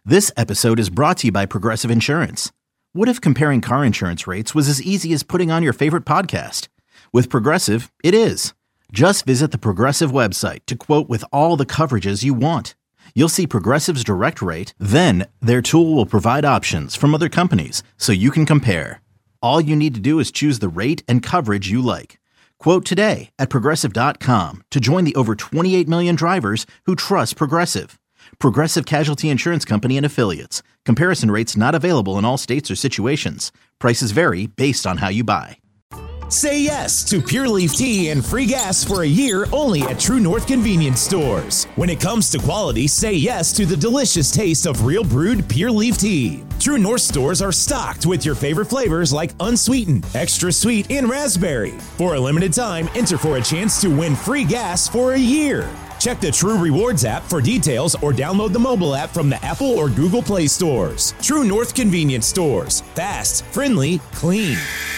This episode is brought to you by Progressive Insurance. What if comparing car insurance rates was as easy as putting on your favorite podcast? With Progressive, it is. Just visit the Progressive website to quote with all the coverages you want. You'll see Progressive's direct rate, then their tool will provide options from other companies so you can compare. All you need to do is choose the rate and coverage you like. Quote today at Progressive.com to join the over 28 million drivers who trust Progressive. Progressive Casualty Insurance Company and Affiliates. Comparison rates not available in all states or situations. Prices vary based on how you buy. Say yes to Pure Leaf Tea and free gas for a year only at True North Convenience Stores. When it comes to quality, say yes to the delicious taste of real brewed Pure Leaf Tea. True North stores are stocked with your favorite flavors like unsweetened, extra sweet, and raspberry. For a limited time, enter for a chance to win free gas for a year. Check the True Rewards app for details or download the mobile app from the Apple or Google Play stores. True North Convenience Stores. Fast, friendly, clean.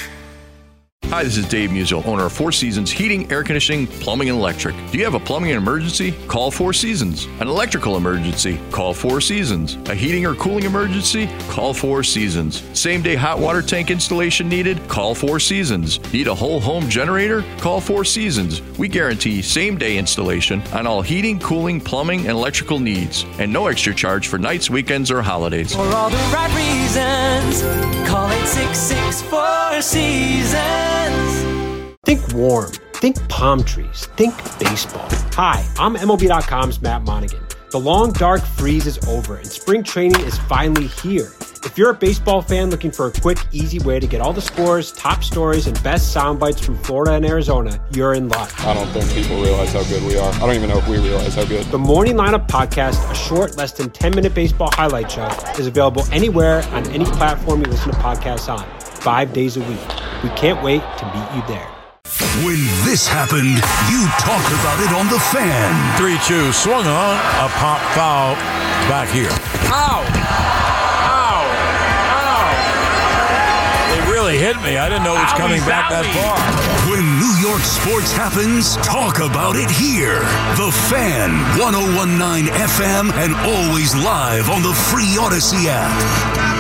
Hi, this is Dave Musial, owner of Four Seasons Heating, Air Conditioning, Plumbing, and Electric. Do you have a plumbing emergency? Call Four Seasons. An electrical emergency? Call Four Seasons. A heating or cooling emergency? Call Four Seasons. Same-day hot water tank installation needed? Call Four Seasons. Need a whole home generator? Call Four Seasons. We guarantee same-day installation on all heating, cooling, plumbing, and electrical needs. And no extra charge for nights, weekends, or holidays. For all the right reasons, call 866-4 Seasons. Think warm. Think palm trees. Think baseball. Hi, I'm MLB.com's Matt Monaghan. The long, dark freeze is over, and spring training is finally here. If you're a baseball fan looking for a quick, easy way to get all the scores, top stories, and best sound bites from Florida and Arizona, you're in luck. I don't think people realize how good we are. I don't even know if we realize how good. The Morning Lineup Podcast, a short, less than 10-minute baseball highlight show, is available anywhere on any platform you listen to podcasts on, 5 days a week. We can't wait to meet you there. When this happened, you talked about it on The Fan. 3-2, swung on, a pop foul back here. Ow! Ow! Ow! They really hit me. I didn't know it was coming back that far. When New York sports happens, talk about it here. The Fan, 101.9 FM, and always live on the free Odyssey app.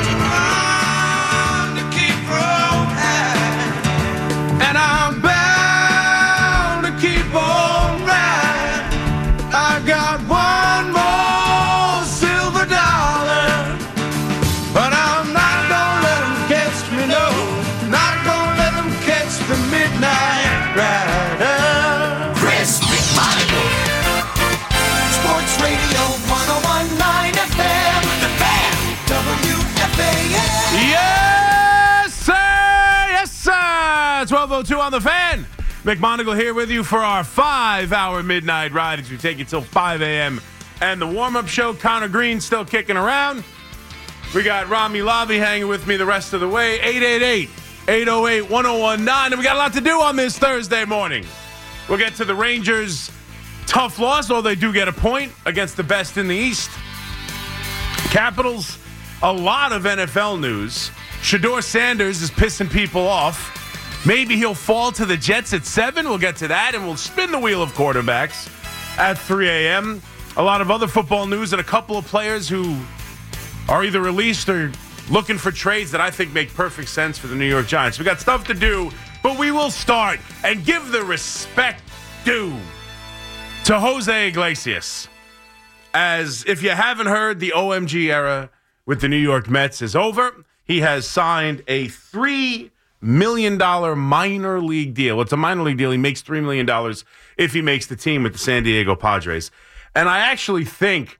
And I'm bound to keep on riding. I got one more silver dollar, but I'm not gonna let them catch me, no. Not gonna let them catch the midnight rider. Chris McMonagle. Sports Radio 101.9 FM, The Fan, WFAN. Yes, sir! Yes, sir! 12:02 on The Fan. McMonagle here with you for our 5-hour midnight ride as we take you till 5 a.m. And the warm-up show, Connor Green still kicking around. We got Rami Lavi hanging with me the rest of the way. 888-808-1019. And we got a lot to do on this Thursday morning. We'll get to the Rangers' tough loss, although they do get a point against the best in the East. Capitals, a lot of NFL news. Shedeur Sanders is pissing people off. Maybe he'll fall to the Jets at 7. We'll get to that, and we'll spin the wheel of quarterbacks at 3 a.m. A lot of other football news and a couple of players who are either released or looking for trades that I think make perfect sense for the New York Giants. We got stuff to do, but we will start and give the respect due to Jose Iglesias. As if you haven't heard, the OMG era with the New York Mets is over. He has signed a $3 million minor league deal. It's a minor league deal. He makes $3 million if he makes the team with the San Diego Padres. And I actually think,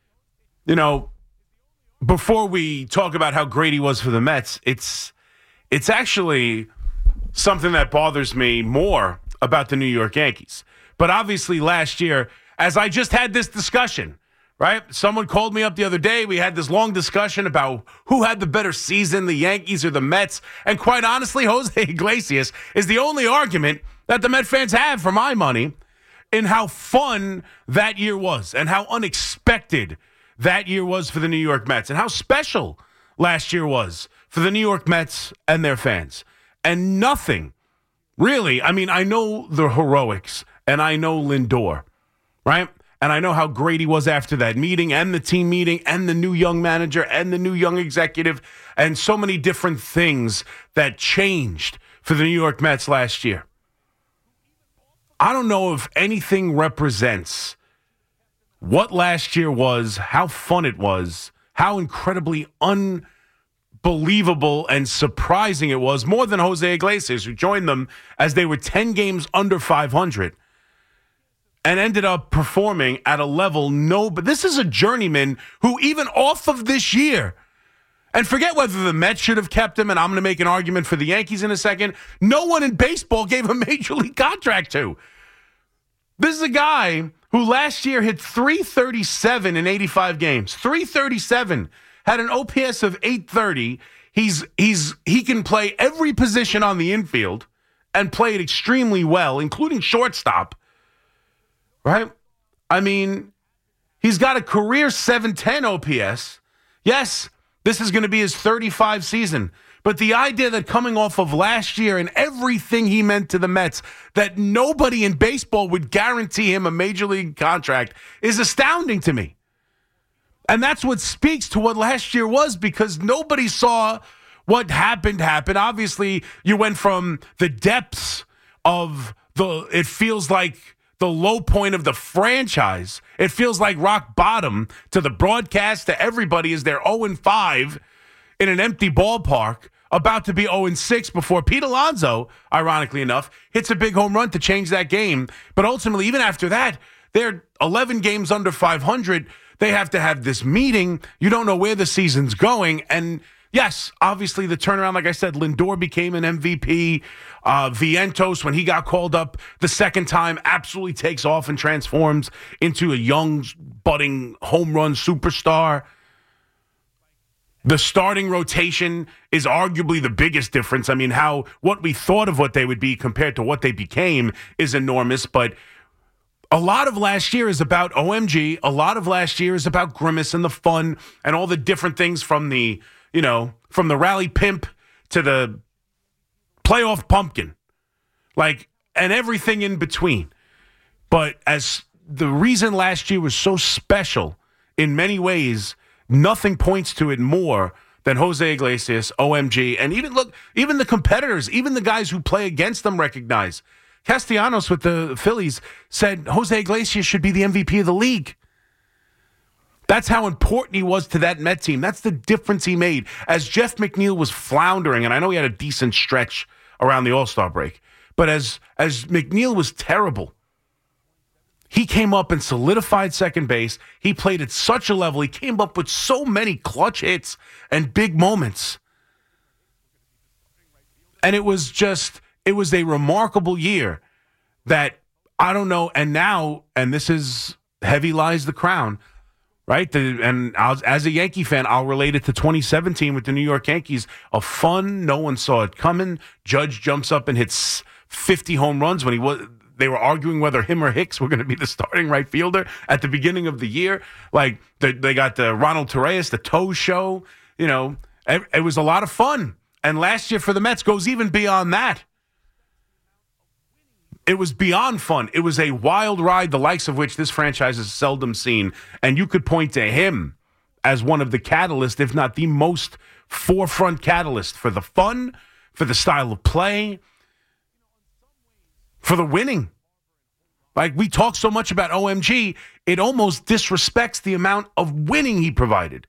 before we talk about how great he was for the Mets, it's actually something that bothers me more about the New York Yankees. But obviously last year, as I just had this discussion, right? Someone called me up the other day. We had this long discussion about who had the better season, the Yankees or the Mets. And quite honestly, Jose Iglesias is the only argument that the Met fans have, for my money, in how fun that year was and how unexpected that year was for the New York Mets and how special last year was for the New York Mets and their fans. And nothing, really, I mean, I know the heroics and I know Lindor, right? And I know how great he was after that meeting and the team meeting and the new young manager and the new young executive and so many different things that changed for the New York Mets last year. I don't know if anything represents what last year was, how fun it was, how incredibly unbelievable and surprising it was, more than Jose Iglesias, who joined them as they were 10 games under 500 and ended up performing at a level but this is a journeyman who even off of this year, and forget whether the Mets should have kept him, and I'm going to make an argument for the Yankees in a second, no one in baseball gave a major league contract to. This is a guy who last year hit .337 in 85 games. .337, had an OPS of .830. He can play every position on the infield and play it extremely well, including shortstop. Right? I mean, he's got a career .710 OPS. Yes, this is going to be his 35th season. But the idea that coming off of last year and everything he meant to the Mets, that nobody in baseball would guarantee him a major league contract is astounding to me. And that's what speaks to what last year was, because nobody saw what happened. Obviously, you went from the depths of it feels like the low point of the franchise. It feels like rock bottom to the broadcast, to everybody, as they're 0-5 in an empty ballpark, about to be 0-6 before Pete Alonso, ironically enough, hits a big home run to change that game. But ultimately, even after that, they're 11 games under 500. They have to have this meeting. You don't know where the season's going. And yes, obviously the turnaround, like I said, Lindor became an MVP. Vientos, when he got called up the second time, absolutely takes off and transforms into a young, budding home run superstar. The starting rotation is arguably the biggest difference. I mean, what we thought of what they would be compared to what they became is enormous. But a lot of last year is about OMG. A lot of last year is about Grimace and the fun and all the different things from the rally pimp to the playoff pumpkin, and everything in between. But as the reason last year was so special in many ways, nothing points to it more than Jose Iglesias, OMG, and even the competitors, even the guys who play against them recognize. Castellanos with the Phillies said Jose Iglesias should be the MVP of the league. That's how important he was to that Met team. That's the difference he made. As Jeff McNeil was floundering, and I know he had a decent stretch around the All-Star break, but as McNeil was terrible, he came up and solidified second base. He played at such a level. He came up with so many clutch hits and big moments. And it was a remarkable year that, I don't know, and this is heavy lies the crown, right? As a Yankee fan, I'll relate it to 2017 with the New York Yankees. A fun, no one saw it coming. Judge jumps up and hits 50 home runs when they were arguing whether him or Hicks were going to be the starting right fielder at the beginning of the year. They got the Ronald Torreyes, the Toe Show. It was a lot of fun. And last year for the Mets goes even beyond that. It was beyond fun. It was a wild ride, the likes of which this franchise has seldom seen. And you could point to him as one of the catalysts, if not the most forefront catalyst for the fun, for the style of play, for the winning. We talk so much about OMG, it almost disrespects the amount of winning he provided.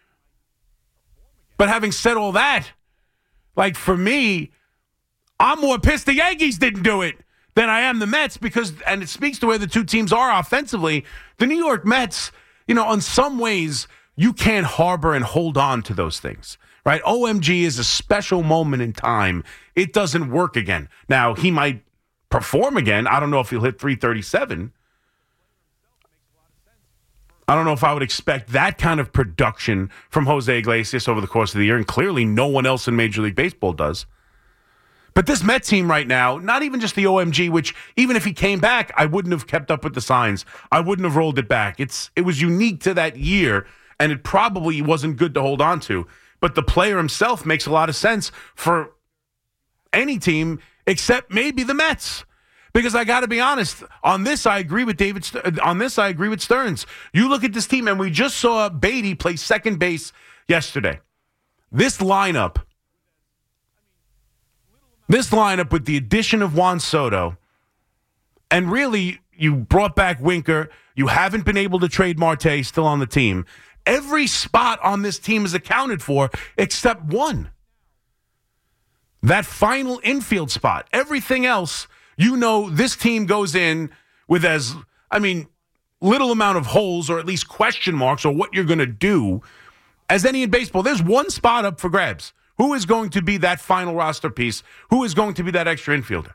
But having said all that, for me, I'm more pissed the Yankees didn't do it than I am the Mets, and it speaks to where the two teams are offensively. The New York Mets, in some ways, you can't harbor and hold on to those things, right? OMG is a special moment in time. It doesn't work again. Now, he might perform again. I don't know if he'll hit 337. I don't know if I would expect that kind of production from Jose Iglesias over the course of the year, and clearly no one else in Major League Baseball does. But this Met team right now, not even just the OMG, which even if he came back, I wouldn't have kept up with the signs. I wouldn't have rolled it back. It was unique to that year, and it probably wasn't good to hold on to. But the player himself makes a lot of sense for any team except maybe the Mets. Because I got to be honest, on this I agree with Stearns. You look at this team, and we just saw Beatty play second base yesterday. This lineup with the addition of Juan Soto, and really you brought back Winker. You haven't been able to trade Marte, still on the team. Every spot on this team is accounted for except one. That final infield spot. Everything else, this team goes in with little amount of holes or at least question marks or what you're going to do as any in baseball. There's one spot up for grabs. Who is going to be that final roster piece? Who is going to be that extra infielder?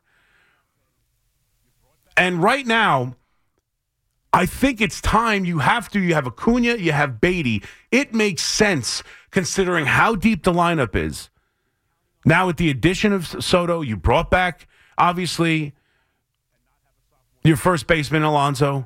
And right now, I think it's time you have Acuna, you have Beatty. It makes sense considering how deep the lineup is. Now with the addition of Soto, you brought back, obviously, your first baseman, Alonso.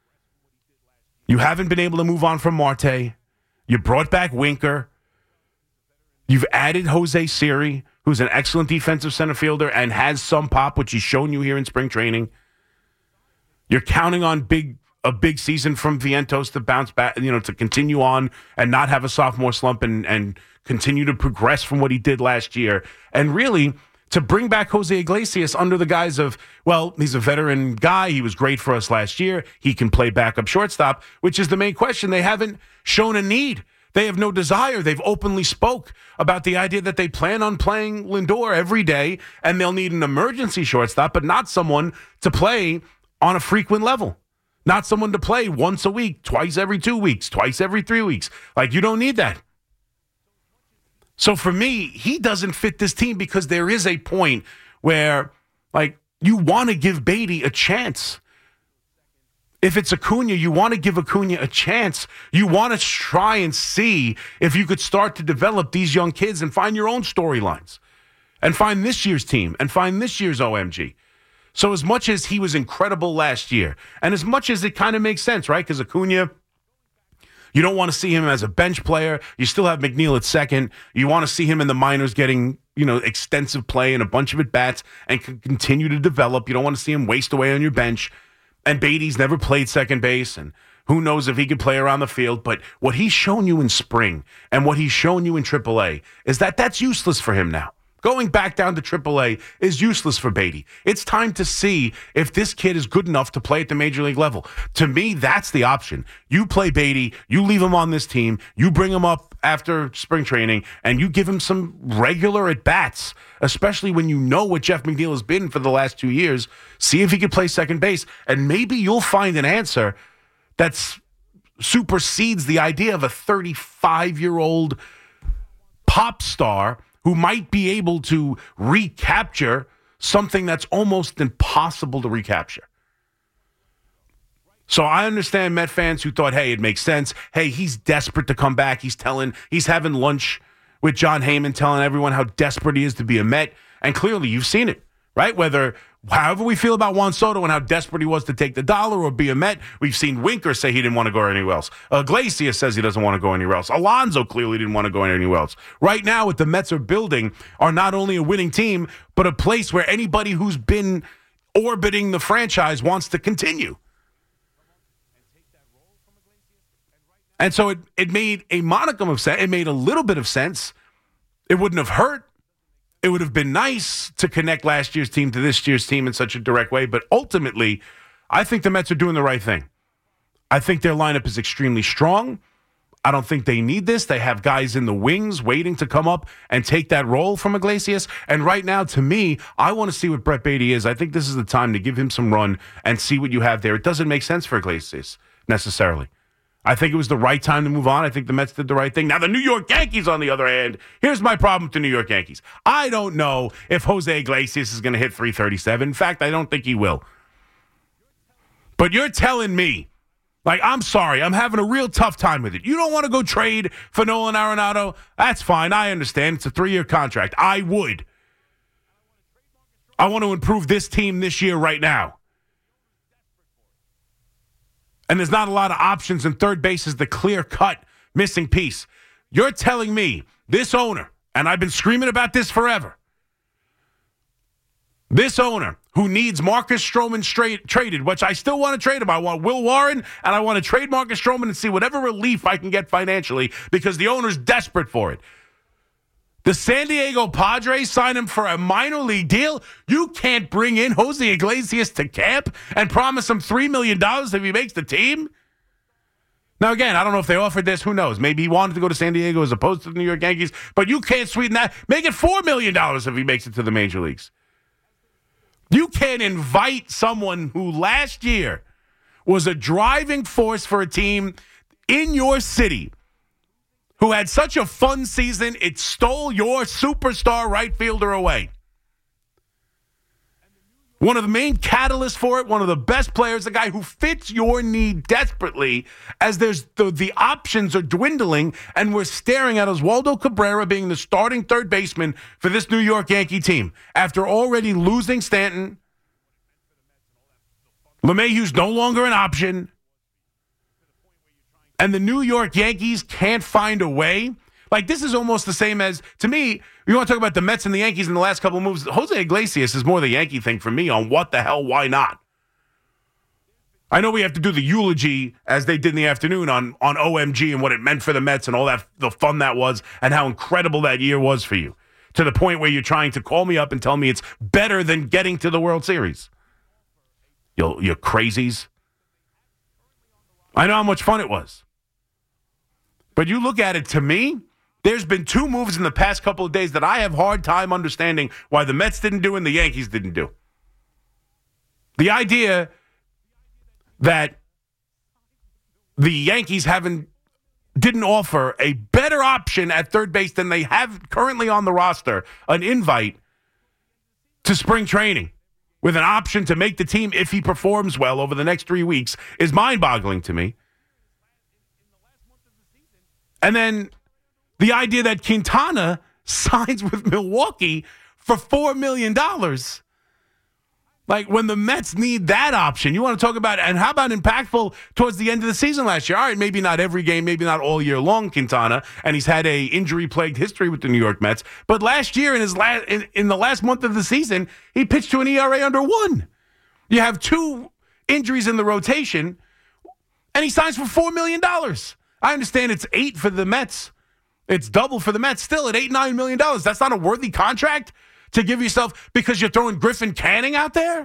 You haven't been able to move on from Marte. You brought back Winker. You've added Jose Siri, who's an excellent defensive center fielder and has some pop, which he's shown you here in spring training. You're counting on a big season from Vientos to bounce back, to continue on and not have a sophomore slump and continue to progress from what he did last year. And really, to bring back Jose Iglesias under the guise of, well, he's a veteran guy. He was great for us last year. He can play backup shortstop, which is the main question. They haven't shown a need. They have no desire. They've openly spoke about the idea that they plan on playing Lindor every day, and they'll need an emergency shortstop, but not someone to play on a frequent level. Not someone to play once a week, twice every 2 weeks, twice every 3 weeks. You don't need that. So for me, he doesn't fit this team because there is a point where, you want to give Beatty a chance. If it's Acuna, you want to give Acuna a chance. You want to try and see if you could start to develop these young kids and find your own storylines and find this year's team and find this year's OMG. So as much as he was incredible last year, and as much as it kind of makes sense, right? Because Acuna, you don't want to see him as a bench player. You still have McNeil at second. You want to see him in the minors getting, extensive play and a bunch of at-bats and can continue to develop. You don't want to see him waste away on your bench. And Beatty's never played second base, and who knows if he could play around the field. But what he's shown you in spring and what he's shown you in AAA is that that's useless for him now. Going back down to AAA is useless for Beatty. It's time to see if this kid is good enough to play at the major league level. To me, that's the option. You play Beatty, you leave him on this team, you bring him up after spring training, and you give him some regular at-bats, especially when you know what Jeff McNeil has been for the last 2 years. See if he can play second base, and maybe you'll find an answer that supersedes the idea of a 35-year-old pop star who might be able to recapture something that's almost impossible to recapture. So I understand Met fans who thought, hey, it makes sense. Hey, he's desperate to come back. He's having lunch with John Heyman, telling everyone how desperate he is to be a Met. And clearly you've seen it, right? However we feel about Juan Soto and how desperate he was to take the dollar or be a Met, we've seen Winker say he didn't want to go anywhere else. Iglesias says he doesn't want to go anywhere else. Alonso clearly didn't want to go anywhere else. Right now, what the Mets are building are not only a winning team, but a place where anybody who's been orbiting the franchise wants to continue. And so it made a modicum of sense. It made a little bit of sense. It wouldn't have hurt. It would have been nice to connect last year's team to this year's team in such a direct way. But ultimately, I think the Mets are doing the right thing. I think their lineup is extremely strong. I don't think they need this. They have guys in the wings waiting to come up and take that role from Iglesias. And right now, to me, I want to see what Brett Beatty is. I think this is the time to give him some run and see what you have there. It doesn't make sense for Iglesias necessarily. I think it was the right time to move on. I think the Mets did the right thing. Now, the New York Yankees, on the other hand, here's my problem with the New York Yankees. I don't know if Jose Iglesias is going to hit 337. In fact, I don't think he will. But you're telling me, I'm sorry, I'm having a real tough time with it. You don't want to go trade for Nolan Arenado? That's fine. I understand. It's a 3-year contract. I would. I want to improve this team this year right now. And there's not a lot of options, and third base is the clear-cut missing piece. You're telling me this owner, and I've been screaming about this forever, This owner who needs Marcus Stroman traded, which I still want to trade him. I want Will Warren, and I want to trade Marcus Stroman and see whatever relief I can get financially because the owner's desperate for it. The San Diego Padres sign him for a minor league deal. You can't bring in Jose Iglesias to camp and promise him $3 million if he makes the team. Now, again, I don't know if they offered this. Who knows? Maybe he wanted to go to San Diego as opposed to the New York Yankees, but you can't sweeten that. Make it $4 million if he makes it to the major leagues. You can't invite someone who last year was a driving force for a team in your city who had such a fun season, it stole your superstar right fielder away. One of the main catalysts for it, one of the best players, the guy who fits your need desperately as there's the options are dwindling and we're staring at Oswaldo Cabrera being the starting third baseman for this New York Yankee team. After already losing Stanton, LeMahieu's no longer an option, and the New York Yankees can't find a way. Like, this is almost the same as, to me, you want to talk about the Mets and the Yankees in the last couple of moves. Jose Iglesias is more the Yankee thing for me on what the hell, why not? I know we have to do the eulogy, as they did in the afternoon, on OMG and what it meant for the Mets and all that, the fun that was and how incredible that year was for you, to the point where you're trying to call me up and tell me it's better than getting to the World Series. You crazies. I know how much fun it was. But you look at it, to me, there's been two moves in the past couple of days that I have hard time understanding why the Mets didn't do and the Yankees didn't do. The idea that the Yankees didn't offer a better option at third base than they have currently on the roster, an invite to spring training with an option to make the team if he performs well over the next 3 weeks, is mind-boggling to me. And then the idea that Quintana signs with Milwaukee for $4 million. Like, when the Mets need that option, you want to talk about, and how about impactful towards the end of the season last year? All right, maybe not every game, maybe not all year long, Quintana, and he's had a injury-plagued history with the New York Mets. But last year, in the last month of the season, he pitched to an ERA under 1. You have 2 injuries in the rotation, and he signs for $4 million. I understand it's 8 for the Mets. It's double for the Mets. Still at $8-9 million. That's not a worthy contract to give yourself because you're throwing Griffin Canning out there?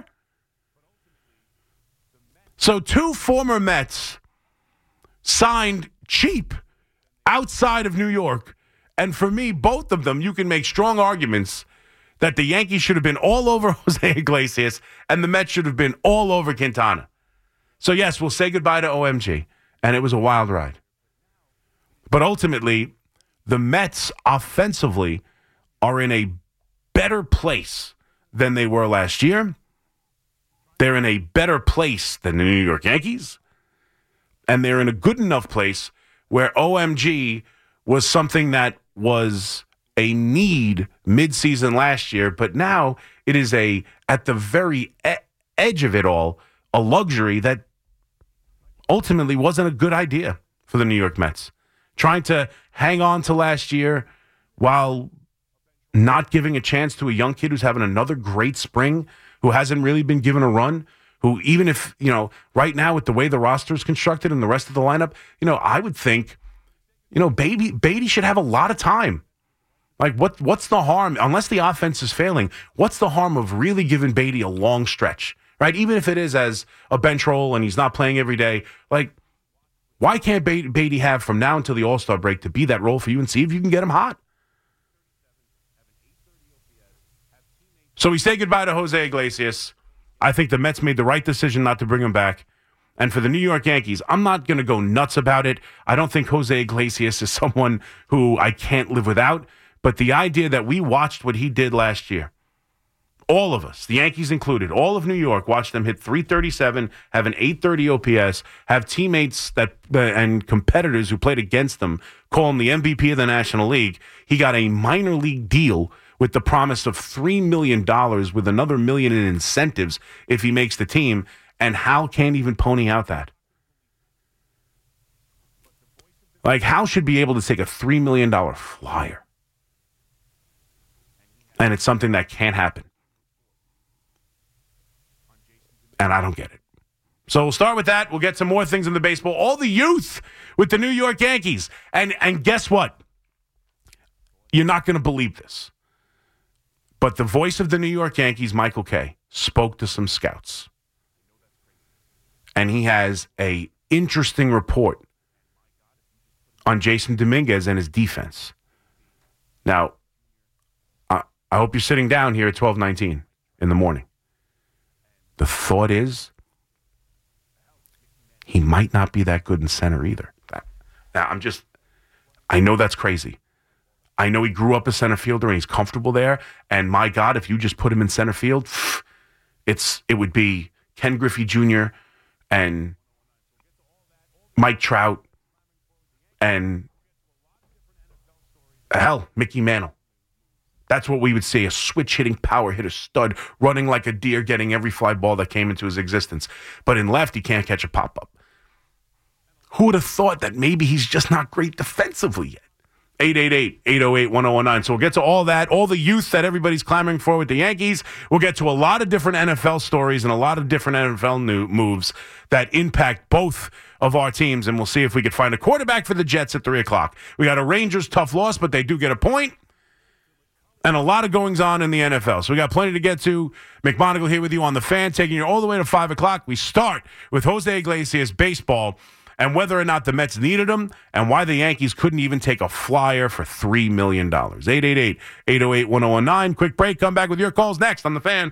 So 2 former Mets signed cheap outside of New York. And for me, both of them, you can make strong arguments that the Yankees should have been all over Jose Iglesias and the Mets should have been all over Quintana. So yes, we'll say goodbye to OMG. And it was a wild ride. But ultimately, the Mets offensively are in a better place than they were last year. They're in a better place than the New York Yankees. And they're in a good enough place where OMG was something that was a need midseason last year, but now it is at the very edge of it all, a luxury that ultimately wasn't a good idea for the New York Mets. Trying to hang on to last year while not giving a chance to a young kid who's having another great spring, who hasn't really been given a run, who even if, right now with the way the roster is constructed and the rest of the lineup, I would think, Beatty should have a lot of time. Like, what's the harm, unless the offense is failing, what's the harm of really giving Beatty a long stretch, right? Even if it is as a bench role and he's not playing every day, like, why can't Beatty have from now until the All-Star break to be that role for you and see if you can get him hot? So we say goodbye to Jose Iglesias. I think the Mets made the right decision not to bring him back. And for the New York Yankees, I'm not going to go nuts about it. I don't think Jose Iglesias is someone who I can't live without. But the idea that we watched what he did last year, all of us, the Yankees included, all of New York, watched them hit .337, have an .830 OPS, have teammates and competitors who played against them call him the MVP of the National League. He got a minor league deal with the promise of $3 million with another $1 million in incentives if he makes the team, and Hal can't even pony out that. Like, Hal should be able to take a $3 million flyer. And it's something that can't happen. And I don't get it. So we'll start with that. We'll get some more things in the baseball. All the youth with the New York Yankees. And guess what? You're not going to believe this. But the voice of the New York Yankees, Michael Kay, spoke to some scouts. And he has an interesting report on Jason Dominguez and his defense. Now, I hope you're sitting down here at 12:19 in the morning. The thought is, he might not be that good in center either. Now, I know that's crazy. I know he grew up a center fielder and he's comfortable there. And my God, if you just put him in center field, it would be Ken Griffey Jr. and Mike Trout and hell, Mickey Mantle. That's what we would see, a switch-hitting power hitter stud running like a deer, getting every fly ball that came into his existence. But in left, he can't catch a pop-up. Who would have thought that maybe he's just not great defensively yet? 888-808-1019. So we'll get to all that, all the youth that everybody's clamoring for with the Yankees. We'll get to a lot of different NFL stories and a lot of different NFL moves that impact both of our teams, and we'll see if we could find a quarterback for the Jets at 3 o'clock. We got a Rangers tough loss, but they do get a point. And a lot of goings-on in the NFL. So we got plenty to get to. McMonagle here with you on The Fan, taking you all the way to 5 o'clock. We start with Jose Iglesias baseball and whether or not the Mets needed him and why the Yankees couldn't even take a flyer for $3 million. 888-808-1019. Quick break. Come back with your calls next on The Fan.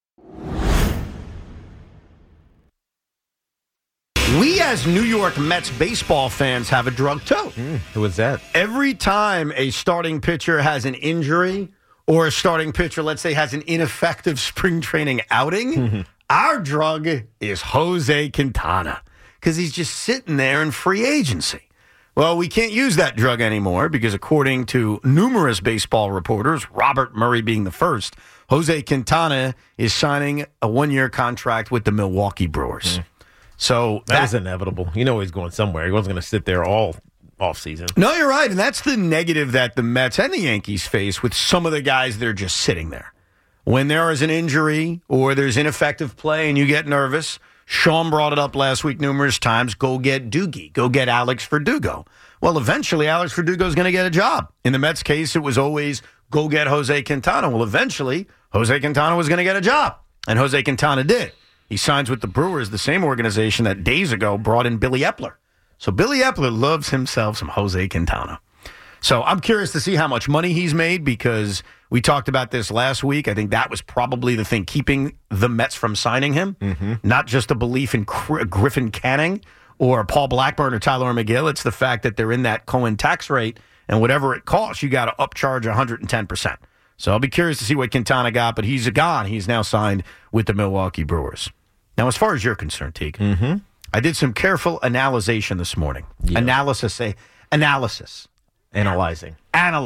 We as New York Mets baseball fans have a drug too. Who was that? Every time a starting pitcher has an injury or a starting pitcher, let's say, has an ineffective spring training outing, our drug is Jose Quintana because he's just sitting there in free agency. Well, we can't use that drug anymore because according to numerous baseball reporters, Robert Murray being the first, Jose Quintana is signing a one-year contract with the Milwaukee Brewers. So that was inevitable. You know he's going somewhere. He wasn't going to sit there all offseason. No, you're right. And that's the negative that the Mets and the Yankees face with some of the guys that are just sitting there. When there is an injury or there's ineffective play and you get nervous, Sean brought it up last week numerous times, go get Doogie. Go get Alex Verdugo. Well, eventually Alex Verdugo is going to get a job. In the Mets case, it was always go get Jose Quintana. Well, eventually Jose Quintana was going to get a job. And Jose Quintana did. He signs with the Brewers, the same organization that days ago brought in Billy Epler. So Billy Epler loves himself some Jose Quintana. So I'm curious to see how much money he's made because we talked about this last week. I think that was probably the thing keeping the Mets from signing him. Not just a belief in Griffin Canning or Paul Blackburn or Tyler McGill. It's the fact that they're in that Cohen tax rate, and whatever it costs, you got to upcharge 110%. So I'll be curious to see what Quintana got, but he's gone. He's now signed with the Milwaukee Brewers. Now, as far as you're concerned, Teague, I did some careful analyzation this morning. Yeah. Analysis. Analyzing.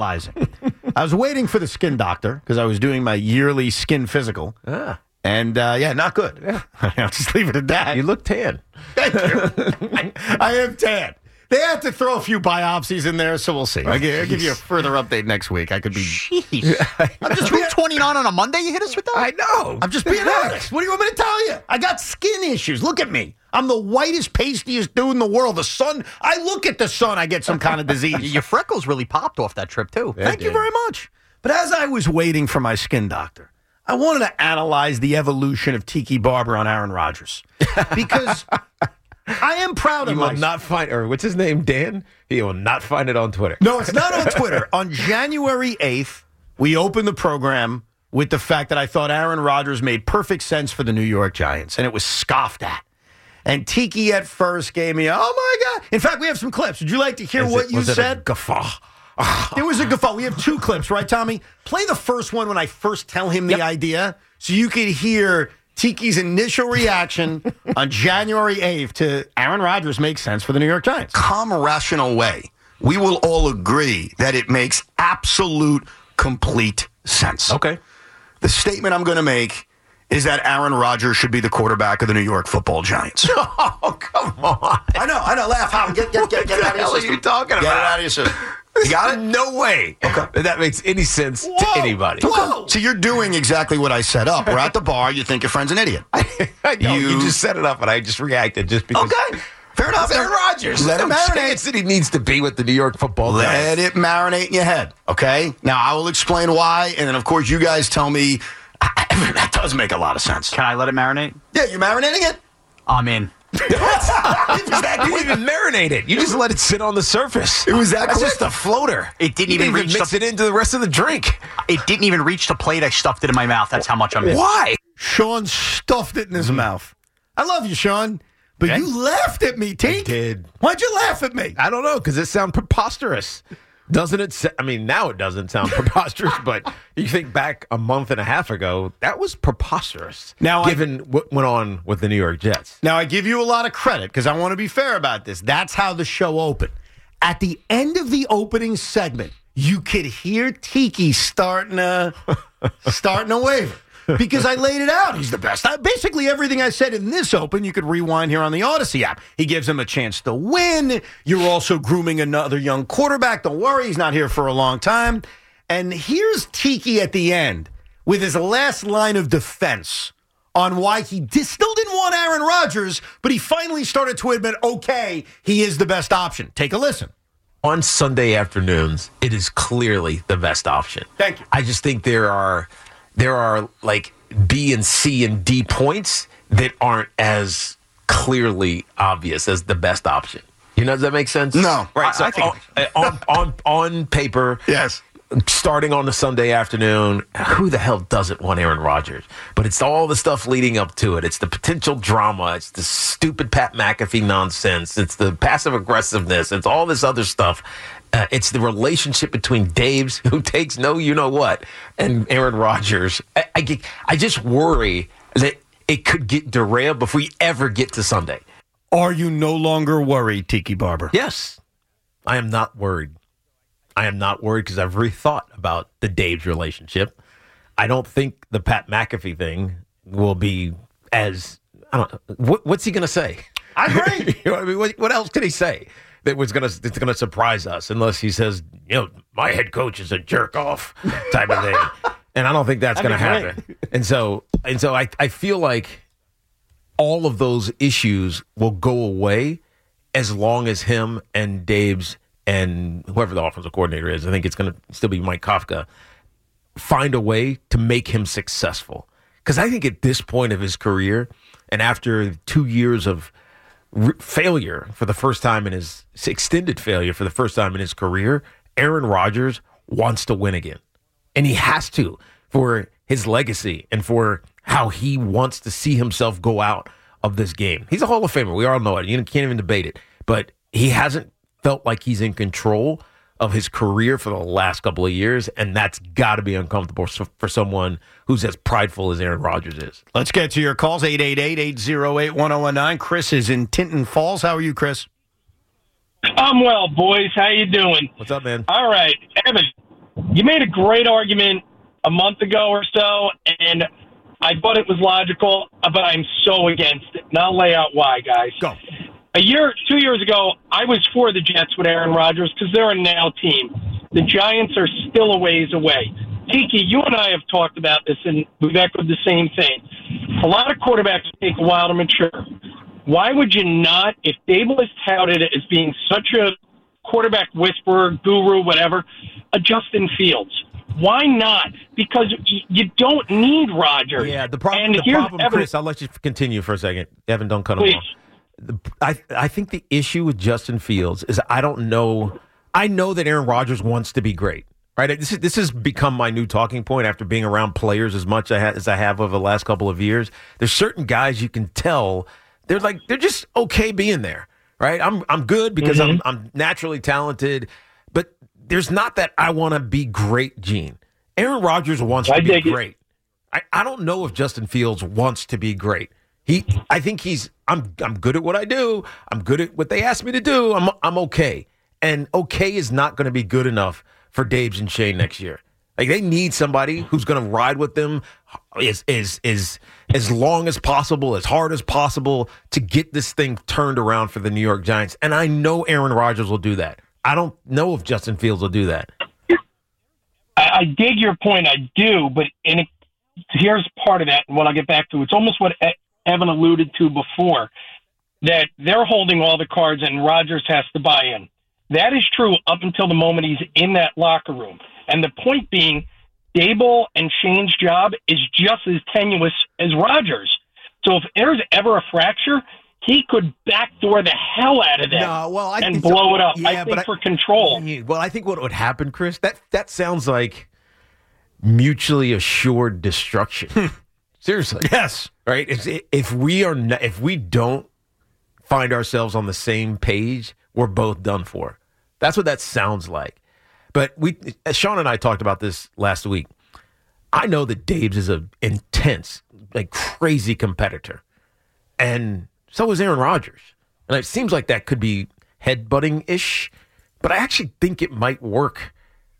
I was waiting for the skin doctor because I was doing my yearly skin physical. And, not good. Yeah. I'll just leave it at that. You look tan. Thank you. I am tan. They have to throw a few biopsies in there, so we'll see. I'll give you a further update next week. I could be... Jeez. I'm just 229 on a Monday. You hit us with that? I know. I'm just being honest. What do you want me to tell you? I got skin issues. Look at me. I'm the whitest, pastiest dude in the world. The sun, I look at the sun, I get some kind of disease. Your freckles really popped off that trip, too. Thank you very much. But as I was waiting for my skin doctor, I wanted to analyze the evolution of Tiki Barber on Aaron Rodgers. Because... I am proud of myself. He will not find, or what's his name, Dan? He will not find it on Twitter. No, it's not on Twitter. On January 8th, we opened the program with the fact that I thought Aaron Rodgers made perfect sense for the New York Giants, and it was scoffed at. And Tiki at first gave me, oh my God. In fact, we have some clips. Would you like to hear what you said? A guffaw? There was a guffaw. We have two clips, right, Tommy? Play the first one when I first tell him the idea so you could hear Tiki's initial reaction on January 8th to Aaron Rodgers makes sense for the New York Giants. Calm, rational way, we will all agree that it makes absolute, complete sense. Okay. The statement I'm going to make is that Aaron Rodgers should be the quarterback of the New York Football Giants. Oh, come on. I know. Laugh, Howard. Get it out of your system. What are you talking about? Get it out of your system. You got it? No way that makes any sense to anybody. Whoa. So you're doing exactly what I set up. We're at the bar. You think your friend's an idiot. I know. You just set it up, and I just reacted just because. Okay. Fair enough. It's Aaron Rodgers. Let it marinate. Chance that he needs to be with the New York Football Giants. Let it marinate in your head, okay? Now, I will explain why, and then, of course, you guys tell me that does make a lot of sense. Can I let it marinate? Yeah, you're marinating it? I'm in. You didn't even marinate it. You just let it sit on the surface. It was that That's quick? just a floater. It didn't even reach mix it into the rest of the drink. It didn't even reach the plate. I stuffed it in my mouth. That's how much I'm in. Why? Sean stuffed it in his mouth. I love you, Sean, but you laughed at me, Tink. I did. Why'd you laugh at me? I don't know, because it sounds preposterous. Doesn't it? I mean, now it doesn't sound preposterous, but you think back a month and a half ago, that was preposterous. Now, given what went on with the New York Jets. Now, I give you a lot of credit because I want to be fair about this. That's how the show opened. At the end of the opening segment, you could hear Tiki starting to waver. Because I laid it out. He's the best. Basically, everything I said in this open, you could rewind here on the Odyssey app. He gives him a chance to win. You're also grooming another young quarterback. Don't worry, he's not here for a long time. And here's Tiki at the end with his last line of defense on why he still didn't want Aaron Rodgers, but he finally started to admit, okay, he is the best option. Take a listen. On Sunday afternoons, it is clearly the best option. Thank you. I just think there are like B and C and D points that aren't as clearly obvious as the best option. You know, does that make sense? No. Right. So I think on paper, yes. Starting on the Sunday afternoon, who the hell doesn't want Aaron Rodgers? But it's all the stuff leading up to it. It's the potential drama. It's the stupid Pat McAfee nonsense. It's the passive aggressiveness. It's all this other stuff. It's the relationship between Daves, who takes no you-know-what, and Aaron Rodgers. I just worry that it could get derailed before we ever get to Sunday. Are you no longer worried, Tiki Barber? Yes. I am not worried. I am not worried because I've rethought about the Daves relationship. I don't think the Pat McAfee thing will be as, I don't know, what's he going to say? I agree. You know what I mean? What else could he say that's going to surprise us, unless he says, my head coach is a jerk off type of thing. And I don't think that's going to happen. And so I feel like all of those issues will go away as long as him and Daves and whoever the offensive coordinator is, I think it's going to still be Mike Kafka, find a way to make him successful. Because I think at this point of his career, and after 2 years of failure for the first time in his extended failure for the first time in his career, Aaron Rodgers wants to win again. And he has to, for his legacy and for how he wants to see himself go out of this game. He's a Hall of Famer. We all know it. You can't even debate it. But he hasn't felt like he's in control of his career for the last couple of years, and that's got to be uncomfortable for someone who's as prideful as Aaron Rodgers is. Let's get to your calls, 888-808-1019. Chris is in Tinton Falls. How are you, Chris? I'm well, boys. How you doing? What's up, man? All right. Evan, you made a great argument a month ago or so, and I thought it was logical, but I'm so against it. And I'll lay out why, guys. Go. 2 years ago, I was for the Jets with Aaron Rodgers because they're a now team. The Giants are still a ways away. Tiki, you and I have talked about this, and we've echoed the same thing. A lot of quarterbacks take a while to mature. Why would you not, if Dable is touted as being such a quarterback whisperer, guru, whatever, a Justin Fields? Why not? Because you don't need Rodgers. Yeah, the problem, Chris, I'll let you continue for a second. Evan, don't cut him off. I think the issue with Justin Fields is I don't know. I know that Aaron Rodgers wants to be great, right? This has become my new talking point after being around players as much as I have over the last couple of years. There's certain guys you can tell they're just okay being there, right? I'm good because I'm naturally talented, but there's not that I want to be great gene. Aaron Rodgers wants to be great. I don't know if Justin Fields wants to be great. I think I'm good at what I do. I'm good at what they ask me to do. I'm okay. And okay is not going to be good enough for Daves and Shane next year. Like, they need somebody who's going to ride with them as long as possible, as hard as possible to get this thing turned around for the New York Giants. And I know Aaron Rodgers will do that. I don't know if Justin Fields will do that. I dig your point. I do, but here's part of that, and what I'll get back to. It's almost what Evan alluded to before, that they're holding all the cards and Rodgers has to buy in. That is true up until the moment he's in that locker room. And the point being, Dable and Shane's job is just as tenuous as Rodgers. So if there's ever a fracture, he could backdoor the hell out of them and blow it up. Yeah, I think for control. Well, I think what would happen, Chris, that sounds like mutually assured destruction. Seriously. Yes. Right? If we don't find ourselves on the same page, we're both done for. That's what that sounds like. But Sean and I talked about this last week. I know that Dabes is an intense, like crazy competitor. And so is Aaron Rodgers. And it seems like that could be headbutting-ish. But I actually think it might work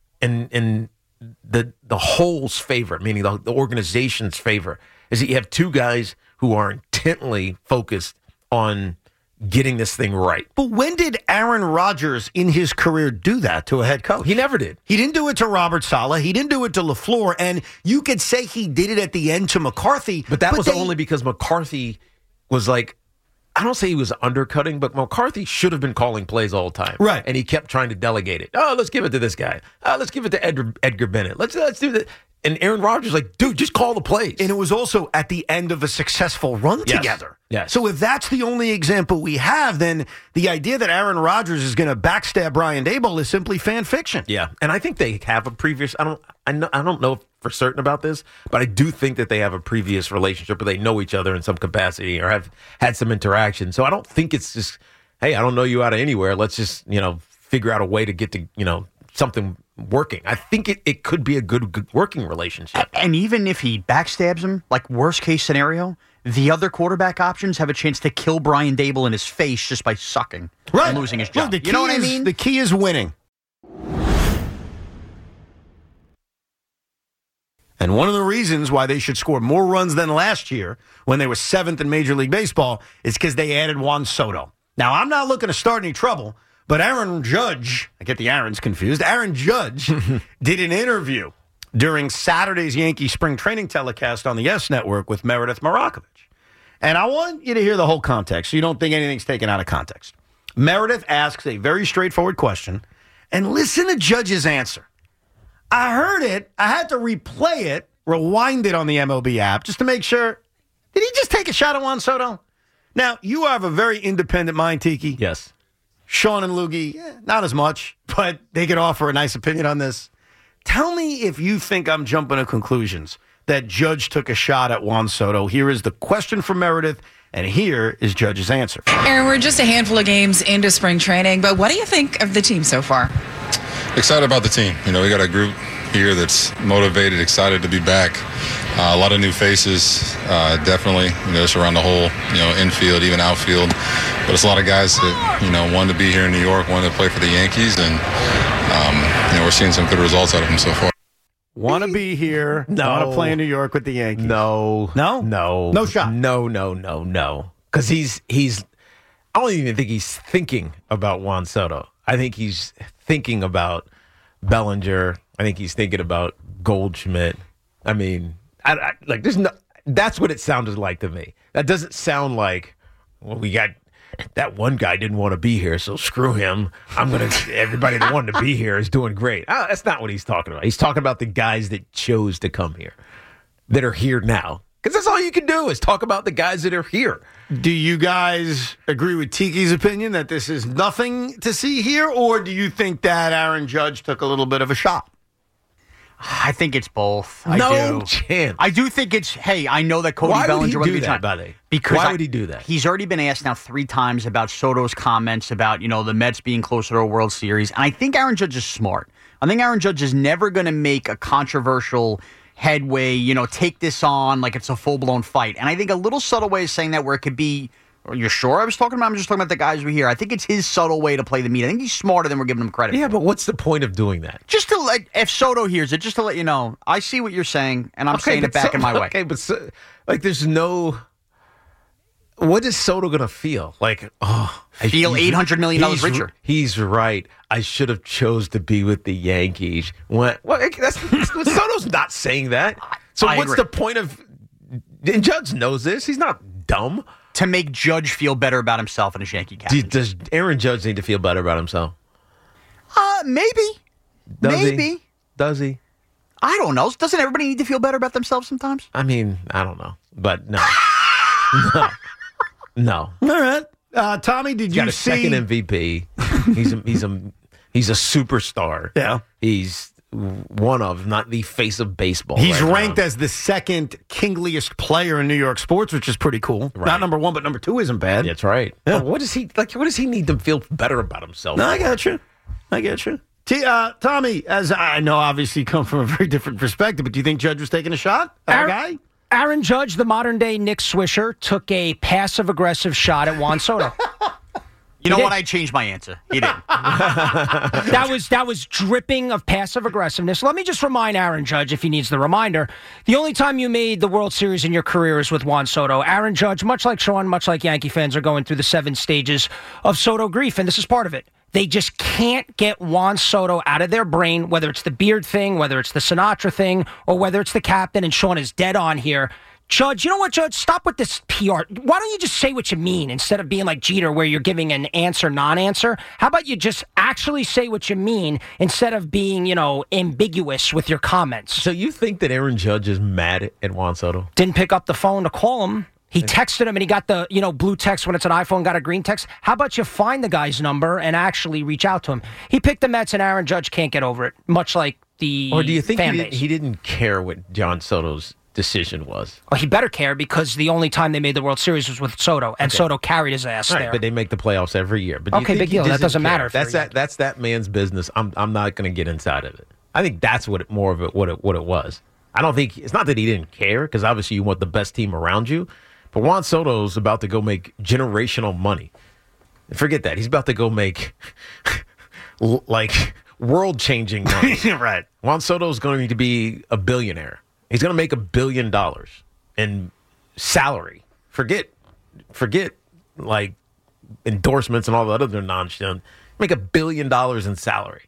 in the whole's favor, meaning the organization's favor, is that you have two guys who are intently focused on getting this thing right. But when did Aaron Rodgers in his career do that to a head coach? He never did. He didn't do it to Robert Saleh. He didn't do it to LaFleur. And you could say he did it at the end to McCarthy. But that was only because McCarthy was like, I don't say he was undercutting, but McCarthy should have been calling plays all the time. Right. And he kept trying to delegate it. Oh, let's give it to this guy. Let's give it to Edgar Bennett. Let's do that. And Aaron Rodgers like, dude, just call the plays. And it was also at the end of a successful run together. Yes. So if that's the only example we have, then the idea that Aaron Rodgers is going to backstab Brian Daboll is simply fan fiction. Yeah. And I think they have a previous, I don't know for certain about this, but I do think that they have a previous relationship where they know each other in some capacity or have had some interaction. So I don't think it's just, hey, I don't know you out of anywhere. Let's just, figure out a way to get to, something working. I think it could be a good working relationship. And even if he backstabs him, like worst case scenario, the other quarterback options have a chance to kill Brian Daboll in his face just by sucking and losing his job. Look, you know what I mean? The key is winning. And one of the reasons why they should score more runs than last year when they were 7th in Major League Baseball is because they added Juan Soto. Now, I'm not looking to start any trouble, but Aaron Judge, I get the Aarons confused, Aaron Judge did an interview during Saturday's Yankee spring training telecast on the YES Network with Meredith Marakovich. And I want you to hear the whole context so you don't think anything's taken out of context. Meredith asks a very straightforward question, and listen to Judge's answer. I heard it. I had to replay it, rewind it on the MLB app just to make sure. Did he just take a shot at Juan Soto? Now, you have a very independent mind, Tiki. Yes. Sean and Loogie, not as much, but they could offer a nice opinion on this. Tell me if you think I'm jumping to conclusions that Judge took a shot at Juan Soto. Here is the question from Meredith, and here is Judge's answer. Aaron, we're just a handful of games into spring training, but what do you think of the team so far? Excited about the team. We got a group here that's motivated, excited to be back. A lot of new faces, definitely, just around the whole, infield, even outfield. But it's a lot of guys that, wanted to be here in New York, wanted to play for the Yankees, and, we're seeing some good results out of them so far. Want to be here, want to play in New York with the Yankees. No. No shot. No. Because he's I don't even think he's thinking about Juan Soto. I think he's thinking about Bellinger. I think he's thinking about Goldschmidt. I mean, there's no. That's what it sounded like to me. That doesn't sound like, well, we got that one guy didn't want to be here, so screw him. Everybody that wanted to be here is doing great. That's not what he's talking about. He's talking about the guys that chose to come here, that are here now. Because that's all you can do is talk about the guys that are here. Do you guys agree with Tiki's opinion that this is nothing to see here, or do you think that Aaron Judge took a little bit of a shot? I think it's both. No chance. I do think it's, hey, I know that Cody Bellinger would do that, buddy? Because why would he do that? He's already been asked now 3 times about Soto's comments about, the Mets being closer to a World Series. And I think Aaron Judge is smart. I think Aaron Judge is never going to make a controversial headway, take this on like it's a full-blown fight. And I think a little subtle way of saying that where it could be, you're sure I'm just talking about the guys we hear. I think it's his subtle way to play the meat. I think he's smarter than we're giving him credit for. Yeah, but what's the point of doing that? Just to if Soto hears it, just to let you know, I see what you're saying, and I'm saying it back in my way. Okay, but there's no. What is Soto going to feel? Like, feel $800 million richer. He's right. I should have chose to be with the Yankees. Soto's not saying that. So what's the point of? And Judge knows this. He's not dumb. To make Judge feel better about himself and his Yankee captain. Does Aaron Judge need to feel better about himself? Maybe. Maybe. Does he? I don't know. Doesn't everybody need to feel better about themselves sometimes? I mean, I don't know. But no. No. All right. Tommy, did you see? He's got a second MVP. He's a superstar. Yeah. He's one of, not the face of baseball. He's right ranked now. as the second kingliest player in New York sports, which is pretty cool. Right. Not number one, but number two isn't bad. That's right. Yeah. But what does he need to feel better about himself? No, I got you. Tommy, as I know, obviously you come from a very different perspective, but do you think Judge was taking a shot at our guy? Aaron Judge, the modern-day Nick Swisher, took a passive-aggressive shot at Juan Soto. You know what? I changed my answer. He didn't. That was dripping of passive aggressiveness. Let me just remind Aaron Judge, if he needs the reminder, the only time you made the World Series in your career is with Juan Soto. Aaron Judge, much like Sean, much like Yankee fans, are going through the 7 stages of Soto grief, and this is part of it. They just can't get Juan Soto out of their brain, whether it's the beard thing, whether it's the Sinatra thing, or whether it's the captain, and Sean is dead on here. Judge, you know what, Judge? Stop with this PR. Why don't you just say what you mean instead of being like Jeter where you're giving an answer, non-answer? How about you just actually say what you mean instead of being, ambiguous with your comments? So you think that Aaron Judge is mad at Juan Soto? Didn't pick up the phone to call him. He texted him and he got the, blue text when it's an iPhone, got a green text. How about you find the guy's number and actually reach out to him? He picked the Mets and Aaron Judge can't get over it, much like the Or do you think fan base. he didn't care what John Soto's decision was? Well, he better care because the only time they made the World Series was with Soto, and Soto carried his ass there. But they make the playoffs every year. But okay, big deal. That doesn't matter. That's that man's business. I'm not going to get inside of it. I think that's what it was. I don't think it's not that he didn't care because obviously you want the best team around you. But Juan Soto's about to go make generational money. Forget that. He's about to go make like world-changing money. Right. Juan Soto's going to be a billionaire. He's going to make $1 billion in salary. Forget like endorsements and all that other nonsense. Make $1 billion in salary.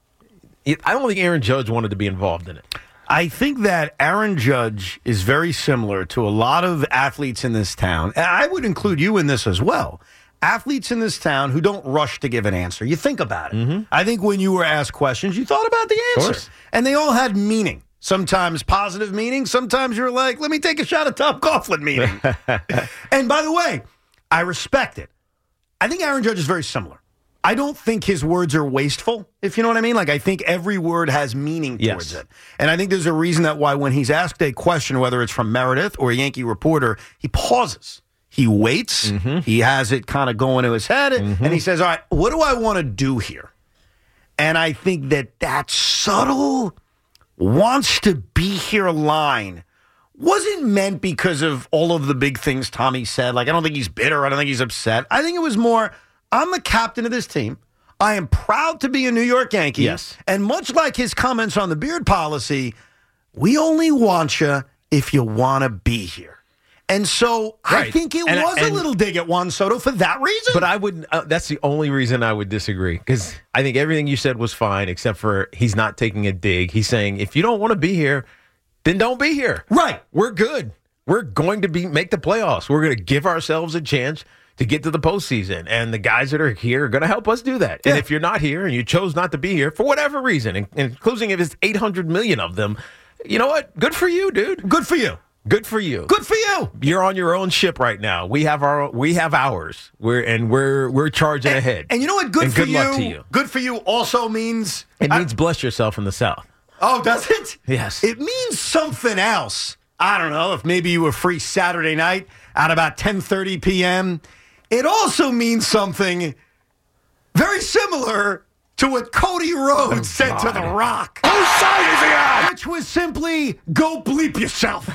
I don't think Aaron Judge wanted to be involved in it. I think that Aaron Judge is very similar to a lot of athletes in this town. And I would include you in this as well. Athletes in this town who don't rush to give an answer. You think about it. Mm-hmm. I think when you were asked questions, you thought about the answer. And they all had meaning. Sometimes positive meaning. Sometimes you're like, let me take a shot at Tom Coughlin meaning. And by the way, I respect it. I think Aaron Judge is very similar. I don't think his words are wasteful, if you know what I mean. Like, I think every word has meaning towards it. And I think there's a reason that why when he's asked a question, whether it's from Meredith or a Yankee reporter, he pauses. He waits. Mm-hmm. He has it kind of going to his head. Mm-hmm. And he says, all right, what do I want to do here? And I think that subtle wants to be here line wasn't meant because of all of the big things Tommy said. Like, I don't think he's bitter. I don't think he's upset. I think it was more, I'm the captain of this team. I am proud to be a New York Yankee. Yes. And much like his comments on the beard policy, we only want you if you want to be here. And so I think it was a little dig at Juan Soto for that reason. But I wouldn't. That's the only reason I would disagree, because I think everything you said was fine, except for he's not taking a dig. He's saying, if you don't want to be here, then don't be here. Right. We're good. We're going to make the playoffs. We're going to give ourselves a chance to get to the postseason. And the guys that are here are going to help us do that. Yeah. And if you're not here and you chose not to be here for whatever reason, including if it's 800 million of them, you know what? Good for you, dude. Good for you. Good for you. Good for you. You're on your own ship right now. We have ours. We're charging ahead. And you know what? Good for you. Luck to you. Good for you also means it means bless yourself in the South. Oh, does it? Yes. It means something else. I don't know if maybe you were free Saturday night at about 10:30 p.m. It also means something very similar to what Cody Rhodes said to The Rock. Whose side is he on? Which was simply, go bleep yourself.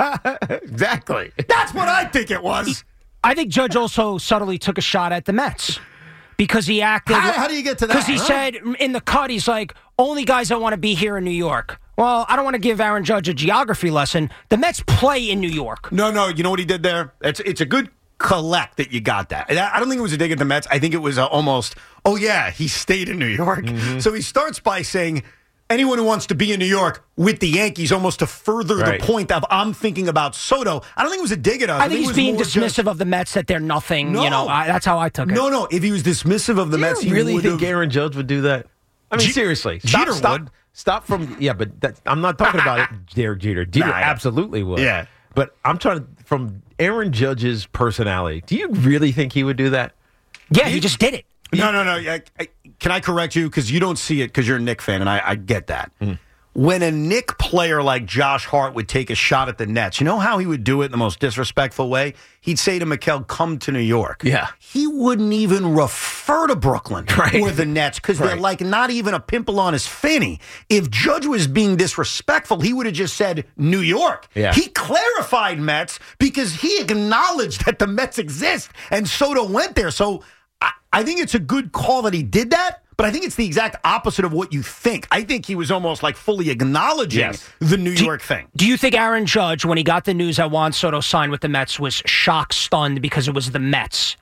Exactly. That's what I think it was. I think Judge also subtly took a shot at the Mets because he acted. How do you get to that? Because he said in the cut, he's like, only guys that want to be here in New York. Well, I don't want to give Aaron Judge a geography lesson. The Mets play in New York. No. You know what he did there? It's a good collect that you got that. I don't think it was a dig at the Mets. I think it was almost Oh, yeah, he stayed in New York. So he starts by saying, anyone who wants to be in New York with the Yankees, almost to further the point of I'm thinking about Soto. I don't think it was a dig at us. I think he's being dismissive of the Mets, that they're nothing. No. That's how I took it. No. If he was dismissive of the Mets, you really he would think Aaron Judge would do that? I mean, seriously. Jeter would. Stop from, but I'm not talking about it, Jeter. Jeter absolutely would. Yeah. But I'm trying to, from Aaron Judge's personality, do you really think he would do that? Yeah, he just did it. No. Can I correct you? Because you don't see it because you're a Knick fan, and I get that. When a Knick player like Josh Hart would take a shot at the Nets, you know how he would do it in the most disrespectful way? He'd say to Mikel, come to New York. Yeah. He wouldn't even refer to Brooklyn or the Nets because they're like not even a pimple on his fanny. If Judge was being disrespectful, he would have just said New York. Yeah. He clarified Mets because he acknowledged that the Mets exist, and Soto went there. So I think it's a good call that he did that. But I think it's the exact opposite of what you think. I think he was almost like fully acknowledging the New York thing. Do you think Aaron Judge, when he got the news that Juan Soto signed with the Mets, was shocked, stunned because it was the Mets?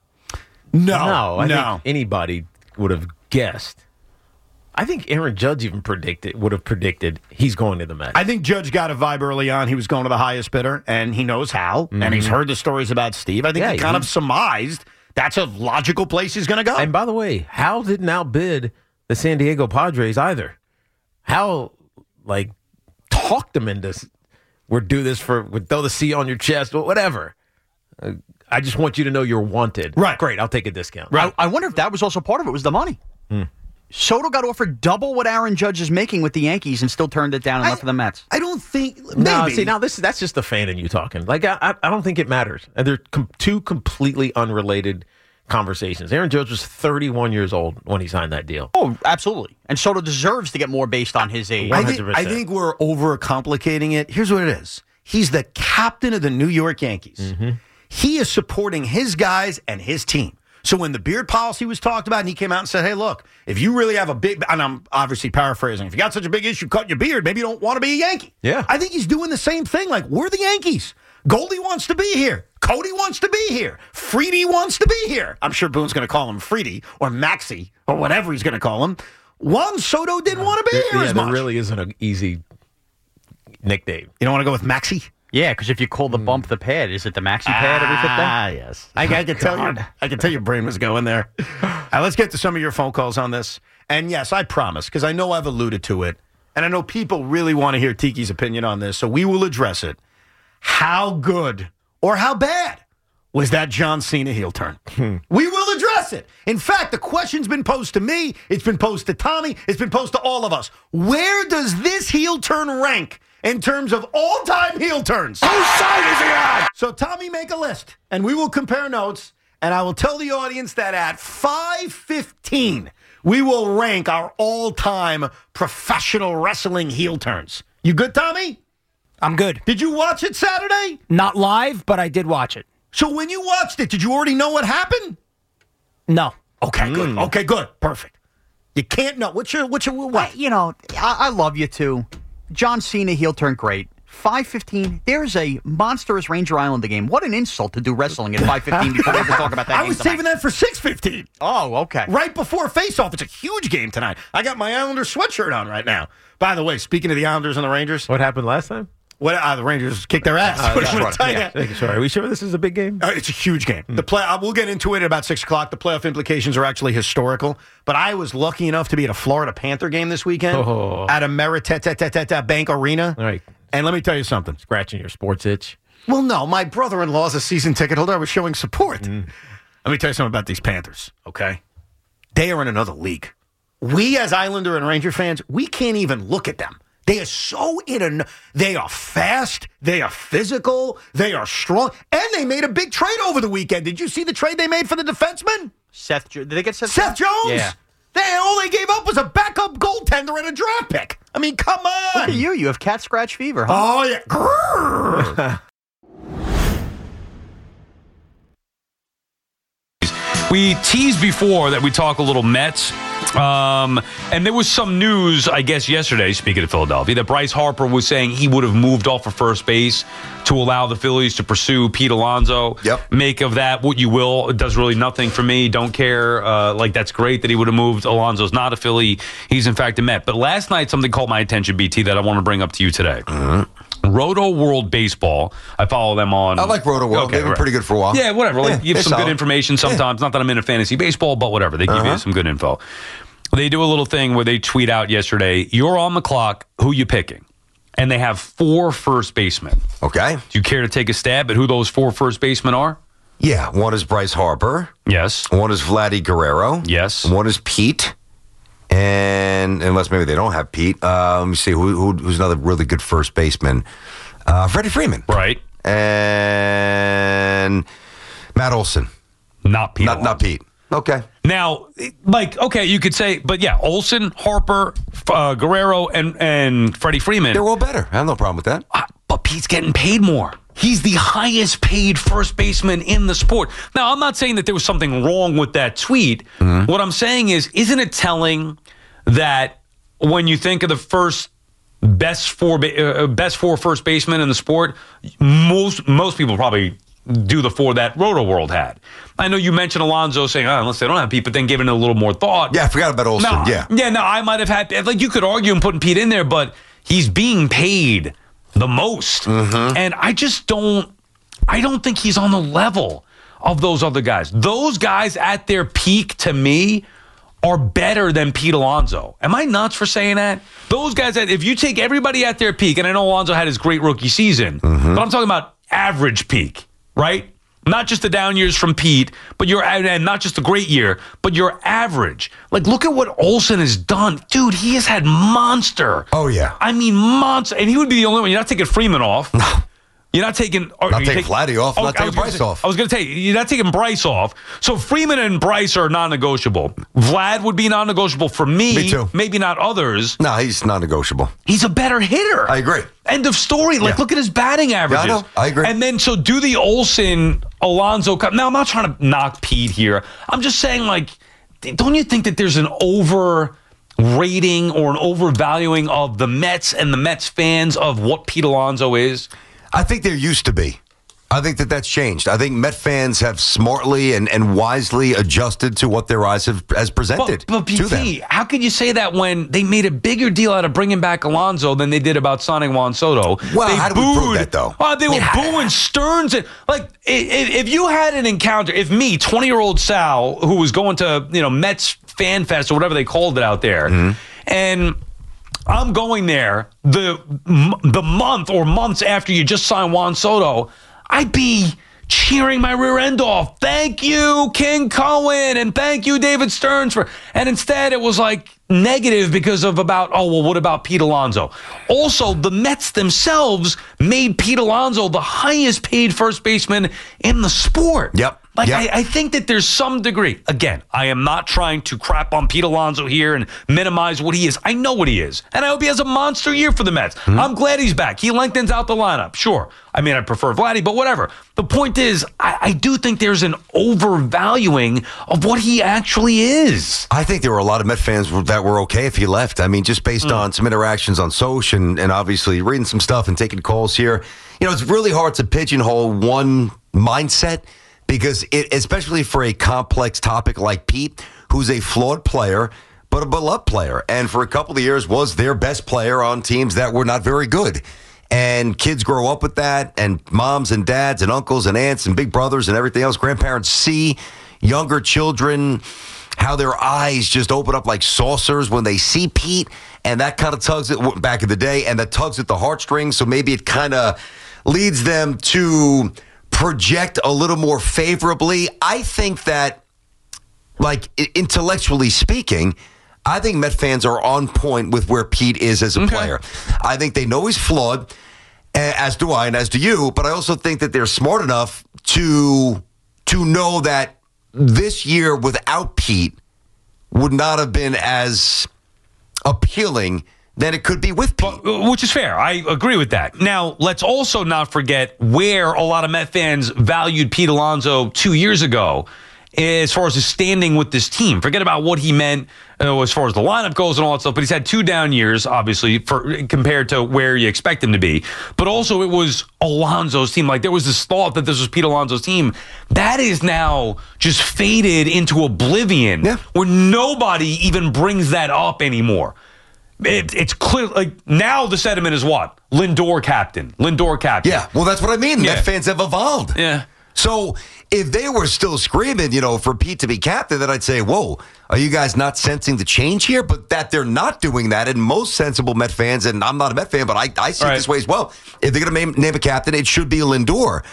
No. I think anybody would have guessed. I think Aaron Judge even would have predicted he's going to the Mets. I think Judge got a vibe early on. He was going to the highest bidder, and he knows how, and he's heard the stories about Steve. I think he kind of surmised that's a logical place he's going to go. And by the way, Hal didn't outbid the San Diego Padres either. Hal, talked them into, we'll throw the C on your chest, or whatever. I just want you to know you're wanted. Right. Great, I'll take a discount. Right. I wonder if that was also part of it, was the money. Soto got offered double what Aaron Judge is making with the Yankees and still turned it down and left for the Mets. I don't think. No, see, now that's just the fan in you talking. I don't think it matters. And they're two completely unrelated conversations. Aaron Judge was 31 years old when he signed that deal. Oh, absolutely. And Soto deserves to get more based on his age. 100%. I think we're overcomplicating it. Here's what it is. He's the captain of the New York Yankees. He is supporting his guys and his team. So when the beard policy was talked about and he came out and said, hey, look, if you really have a big, and I'm obviously paraphrasing, if you got such a big issue cutting your beard, maybe you don't want to be a Yankee. Yeah. I think he's doing the same thing. Like, we're the Yankees. Goldie wants to be here. Cody wants to be here. Freedy wants to be here. I'm sure Boone's going to call him Freedy or Maxie or whatever he's going to call him. Juan Soto didn't want to be here as much. There really isn't an easy nickname. You don't want to go with Maxie? Yeah, because if you call the bump the pad, is it the maxi pad every fifth day? Ah, yes. I can tell your brain was going there. Let's get to some of your phone calls on this. And yes, I promise, because I know I've alluded to it, and I know people really want to hear Tiki's opinion on this, so we will address it. How good or how bad was that John Cena heel turn? We will address it. In fact, the question's been posed to me. It's been posed to Tommy. It's been posed to all of us. Where does this heel turn rank in terms of all-time heel turns? Whose side is he on? So, Tommy, make a list, and we will compare notes, and I will tell the audience that at 5:15, we will rank our all-time professional wrestling heel turns. You good, Tommy? I'm good. Did you watch it Saturday? Not live, but I did watch it. So when you watched it, did you already know what happened? No. Okay, good. Okay, good. Perfect. You can't know. What's your what? I love you too. John Cena heel turn great. 5:15. There's a monstrous Ranger Islander game. What an insult to do wrestling at 5:15 before we ever talk about that. I was saving that for 6:15. Oh, okay. Right before face-off. It's a huge game tonight. I got my Islander sweatshirt on right now. By the way, speaking of the Islanders and the Rangers, what happened last time? The Rangers kicked their ass. What I'm going to tell you. Sorry, are we sure this is a big game? It's a huge game. We'll get into it at about 6 o'clock. The playoff implications are actually historical. But I was lucky enough to be at a Florida Panther game this weekend at Ameritech Bank Arena. All right. And let me tell you something. Scratching your sports itch? Well, no. My brother-in-law is a season ticket holder. I was showing support. Let me tell you something about these Panthers, okay? They are in another league. We, as Islander and Ranger fans, we can't even look at them. They are so they are fast, they are physical, they are strong, and they made a big trade over the weekend. Did you see the trade they made for the defenseman? Did they get Seth Jones? Yeah. All they gave up was a backup goaltender and a draft pick. I mean, come on. Look at you. You have cat scratch fever, huh? Oh, yeah. Grrr. We teased before that we talk a little Mets. And there was some news, I guess, yesterday, speaking of Philadelphia, that Bryce Harper was saying he would have moved off of first base to allow the Phillies to pursue Pete Alonso. Yep. Make of that what you will. It does really nothing for me. Don't care. That's great that he would have moved. Alonso's not a Philly. He's, in fact, a Met. But last night, something caught my attention, BT, that I want to bring up to you today. Roto World Baseball. I follow them on. I like Roto World. They've been pretty good for a while. Yeah, whatever. You have some solid. good information sometimes. Not that I'm into fantasy baseball, but whatever. They give you some good info. They do a little thing where they tweet out yesterday, you're on the clock, who you picking? And they have 4 first basemen. Okay. Do you care to take a stab at who those 4 first basemen are? Yeah, one is Bryce Harper. Yes. One is Vladdy Guerrero. Yes. One is Pete. And unless maybe they don't have Pete, let me see who's another really good first baseman. Freddie Freeman. Right. And Matt Olson. Not Pete. Not Pete. Okay. Now, you could say, but yeah, Olson, Harper, Guerrero, and Freddie Freeman. They're all better. I have no problem with that. But Pete's getting paid more. He's the highest paid first baseman in the sport. Now, I'm not saying that there was something wrong with that tweet. What I'm saying is, isn't it telling that when you think of the best four first basemen in the sport, most people probably do the 4 that Roto World had. I know you mentioned Alonso saying, unless they don't have Pete, but then giving it a little more thought. Yeah, I forgot about Olson. I might have had, you could argue and putting Pete in there, but he's being paid the most. And I don't think he's on the level of those other guys. Those guys at their peak, to me, are better than Pete Alonso. Am I nuts for saying that? Those guys, if you take everybody at their peak, and I know Alonso had his great rookie season, but I'm talking about average peak, right? Not just the down years from Pete, and not just the great year, but your average. Look at what Olsen has done. Dude, he has had monster. Oh, yeah. I mean, monster. And he would be the only one. You're not taking Freeman off. No. You're not taking... Not taking Vladdy off. Not taking Bryce off. I was going to tell you, you're not taking Bryce off. So Freeman and Bryce are non-negotiable. Vlad would be non-negotiable for me. Me too. Maybe not others. No, he's non-negotiable. He's a better hitter. I agree. End of story. Look at his batting averages. Yeah, I know. I agree. And then, so do the Olsen-Alonso... Now, I'm not trying to knock Pete here. I'm just saying, don't you think that there's an over-rating or an overvaluing of the Mets and the Mets fans of what Pete Alonso is? I think there used to be. I think that's changed. I think Met fans have smartly and wisely adjusted to what their eyes has presented but to them. BT, how could you say that when they made a bigger deal out of bringing back Alonso than they did about signing Juan Soto? Well, they how do we prove that, though? They were booing Stearns. If you had an encounter, if me, 20-year-old Sal, who was going to Mets Fan Fest or whatever they called it out there, and I'm going there the month or months after you just signed Juan Soto, I'd be cheering my rear end off. Thank you, King Cohen, and thank you, David Stearns. And instead, it was negative because of what about Pete Alonso? Also, the Mets themselves made Pete Alonso the highest paid first baseman in the sport. Yep. I think that there's some degree. Again, I am not trying to crap on Pete Alonso here and minimize what he is. I know what he is. And I hope he has a monster year for the Mets. I'm glad he's back. He lengthens out the lineup. Sure. I mean, I prefer Vladdy, but whatever. The point is, I do think there's an overvaluing of what he actually is. I think there were a lot of Met fans that were okay if he left. I mean, just based on some interactions on social and obviously reading some stuff and taking calls here. It's really hard to pigeonhole one mindset. Because especially for a complex topic like Pete, who's a flawed player, but a beloved player, and for a couple of years was their best player on teams that were not very good. And kids grow up with that, and moms and dads and uncles and aunts and big brothers and everything else, grandparents see younger children, how their eyes just open up like saucers when they see Pete, and that kind of tugs it back in the day, and that tugs at the heartstrings, so maybe it kind of leads them to project a little more favorably. I think that, intellectually speaking, I think Met fans are on point with where Pete is as a player. I think they know he's flawed, as do I and as do you, but I also think that they're smart enough to know that this year without Pete would not have been as appealing than it could be with Pete. Which is fair. I agree with that. Now, let's also not forget where a lot of Met fans valued Pete Alonso 2 years ago. as far as his standing with this team. Forget about what he meant as far as the lineup goes and all that stuff, but he's had 2 down years, obviously, compared to where you expect him to be. But also, it was Alonso's team. Like, there was this thought that this was Pete Alonso's team. That is now just faded into oblivion, where nobody even brings that up anymore. It's clear. Like, now the sentiment is what? Lindor captain. Yeah, well, that's what I mean. Met fans have evolved. Yeah. So if they were still screaming, for Pete to be captain, then I'd say, whoa, are you guys not sensing the change here? But that they're not doing that, and most sensible Met fans, and I'm not a Met fan, but I see it this way as well. If they're going to name a captain, it should be Lindor.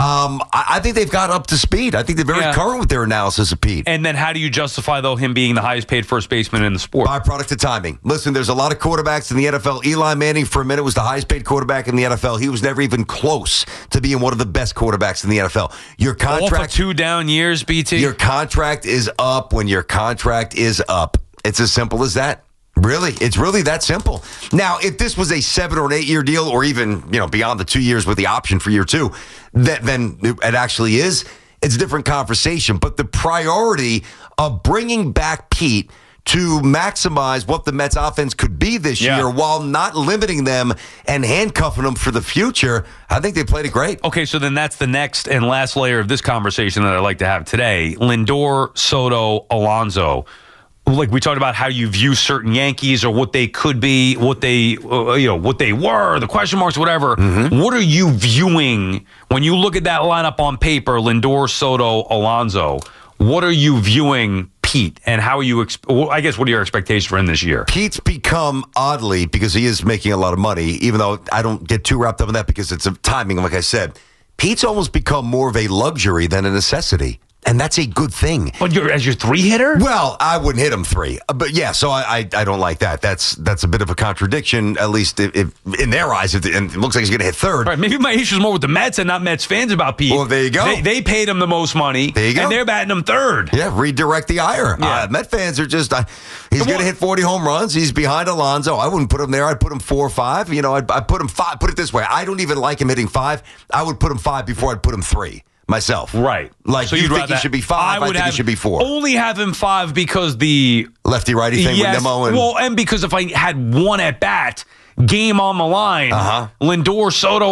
I think they've got up to speed. I think they're very current with their analysis of Pete. And then how do you justify, though, him being the highest paid first baseman in the sport? Byproduct of timing. Listen, there's a lot of quarterbacks in the NFL. Eli Manning, for a minute, was the highest paid quarterback in the NFL. He was never even close to being one of the best quarterbacks in the NFL. Your contract, all for 2 down years, BT? Your contract is up when your contract is up. It's as simple as that. Really, it's really that simple. Now, if this was a 7 or an 8 year deal, or even beyond the 2 years with the option for year 2, then it actually is. It's a different conversation. But the priority of bringing back Pete to maximize what the Mets offense could be this year, while not limiting them and handcuffing them for the future, I think they played it great. Okay, so then that's the next and last layer of this conversation that I'd like to have today. Lindor, Soto, Alonso. Like, we talked about how you view certain Yankees or what they could be, what they were, the question marks, whatever. What are you viewing when you look at that lineup on paper? Lindor, Soto, Alonso. What are you viewing Pete, and how are you? I guess, what are your expectations for him this year? Pete's become, oddly, because he is making a lot of money, even though I don't get too wrapped up in that because it's a timing. Like I said, Pete's almost become more of a luxury than a necessity. And that's a good thing. But as your 3-hitter? Well, I wouldn't hit him 3. But yeah, so I don't like that. That's a bit of a contradiction, at least if in their eyes. And it looks like he's going to hit 3rd. Right, maybe my issue is more with the Mets and not Mets fans about Pete. Well, there you go. They paid him the most money. There you go. And they're batting him 3rd. Yeah, redirect the ire. Yeah. Met fans are just, he's going to hit 40 home runs. He's behind Alonso. I wouldn't put him there. I'd put him 4 or 5. I'd put him 5. Put it this way. I don't even like him hitting 5. I would put him 5 before I'd put him 3. Myself. Right. Like, so you think he should be 5? I think he should be 4. Only have him 5 because the lefty-righty thing with Nimmo. And because if I had one at bat, game on the line, Lindor, Soto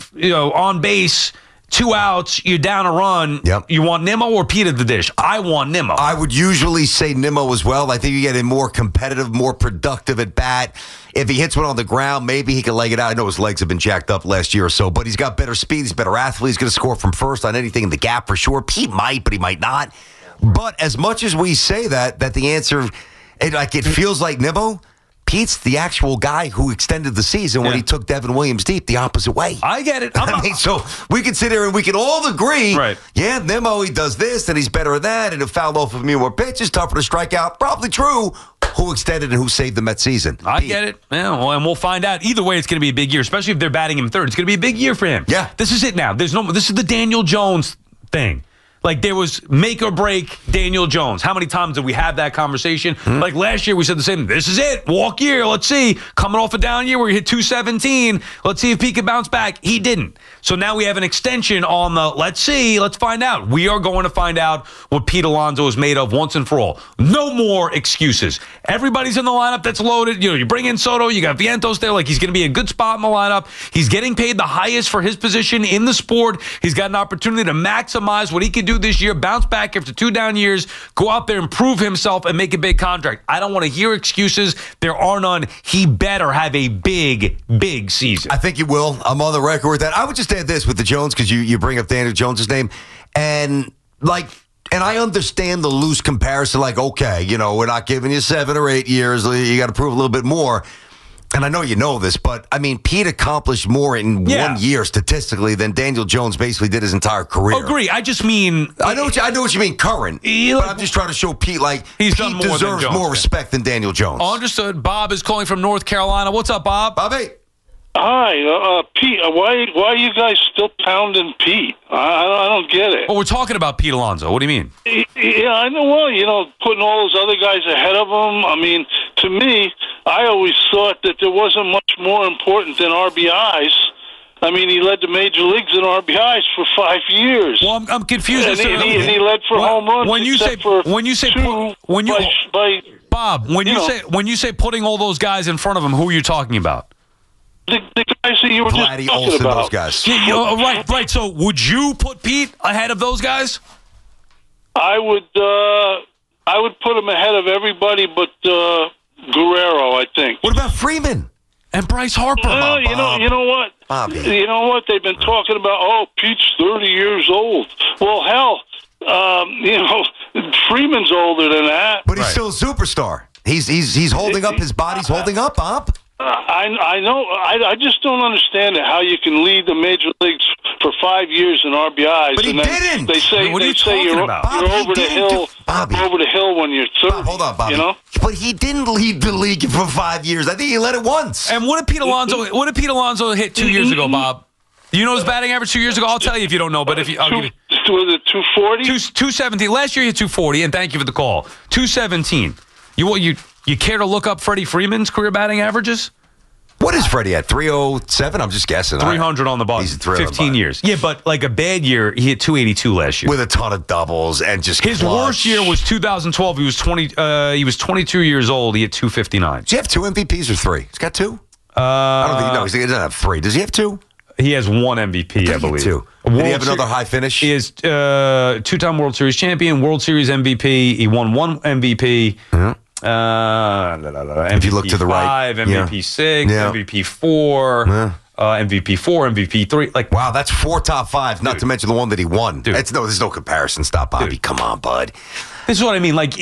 on base, 2 outs, you're down a run. Yep. You want Nimmo or Pete at the dish? I want Nimmo. I would usually say Nimmo as well. I think you get a more competitive, more productive at bat. If he hits one on the ground, maybe he can leg it out. I know his legs have been jacked up last year or so, but he's got better speed. He's a better athlete. He's going to score from first on anything in the gap for sure. Pete might, but he might not. But as much as we say that the answer, it feels like Nimmo, Pete's the actual guy who extended the season when he took Devin Williams deep the opposite way. I get it. So we can sit here and we can all agree, yeah, Nimmo, he does this, and he's better at that, and he'll foul off of me more pitches, tougher to strike out. Probably true. Who extended and who saved the Mets season? I get it. Yeah, well, and we'll find out. Either way, it's going to be a big year, especially if they're batting him 3rd. It's going to be a big year for him. Yeah. This is it now. This is the Daniel Jones thing. Like, there was make or break Daniel Jones. How many times did we have that conversation? Like last year, we said the same. This is it. Walk year. Let's see. Coming off a down year where he hit 217. Let's see if he can bounce back. He didn't. So now we have an extension on the let's see. Let's find out. We are going to find out what Pete Alonso is made of once and for all. No more excuses. Everybody's in the lineup that's loaded. You bring in Soto. You got Vientos there. Like, he's going to be a good spot in the lineup. He's getting paid the highest for his position in the sport. He's got an opportunity to maximize what he can do this year, bounce back after 2 down years, go out there and prove himself and make a big contract. I don't want to hear excuses. There are none. He better have a big, big season. I think he will. I'm on the record with that. I would just add this with the Jones, because you bring up Daniel Jones' name, and I understand the loose comparison, like, okay, we're not giving you 7 or 8 years. You got to prove a little bit more. And I know you know this, but, I mean, Pete accomplished more in 1 year statistically than Daniel Jones basically did his entire career. Agree. I just mean... I know what you mean, current. But I'm just trying to show Pete, Pete done more deserves than Jones, more respect than Daniel Jones. Understood. Bob is calling from North Carolina. What's up, Bob? Bobby. Hi, Pete. Why are you guys still pounding Pete? I don't get it. Well, we're talking about Pete Alonso. What do you mean? Yeah, I know. Well, putting all those other guys ahead of him. I mean, to me, I always thought that there wasn't much more important than RBIs I mean, he led the major leagues in RBIs for 5 years. Well, I'm confused. And he led for home runs. When you say Bob, when you say putting all those guys in front of him, who are you talking about? The guys that you were just talking Olsen, about. those guys. Yeah, right. So would you put Pete ahead of those guys? I would put him ahead of everybody but Guerrero, I think. What about Freeman and Bryce Harper? Well, you know what? Bobby. You know what? They've been talking about, Pete's 30 years old. Well, hell, Freeman's older than that. But he's still a superstar. He's holding up. His body's holding up, Bob. I know. I just don't understand how you can lead the major leagues for 5 years in RBIs. But he and then didn't. They say What are you you're talking over the hill. Over the hill when you're 30. Hold on, Bobby. You know? But he didn't lead the league for 5 years. I think he led it once. And what did Pete Alonso hit 2 years ago, Bob? Do you know his batting average 2 years ago? I'll tell you if you don't know. But if you, I'll give you. Was it 240? 217. Last year he hit 240, and thank you for the call. 217. You care to look up Freddie Freeman's career batting averages? What is Freddie at? 307? I'm just guessing. 300 on the ball. He's 300 15 years. Yeah, but like a bad year, he hit 282 last year with a ton of doubles and just his worst year was 2012. He was 22 years old. He hit 259. Does he have 2 MVPs or 3? He's got 2. I don't think he doesn't have 3. Does he have 2? He has 1 MVP, I believe. 2. Did he have another high finish? He is 2-time World Series champion, World Series MVP. He won 1 MVP. Mm-hmm. MVP if you look to the right, MVP 6, MVP 4, MVP 4, MVP 3. Like, wow, that's 4 top 5. Not to mention the one that he won. There's no comparison. Stop, Bobby. Dude. Come on, bud. This is what I mean. Like,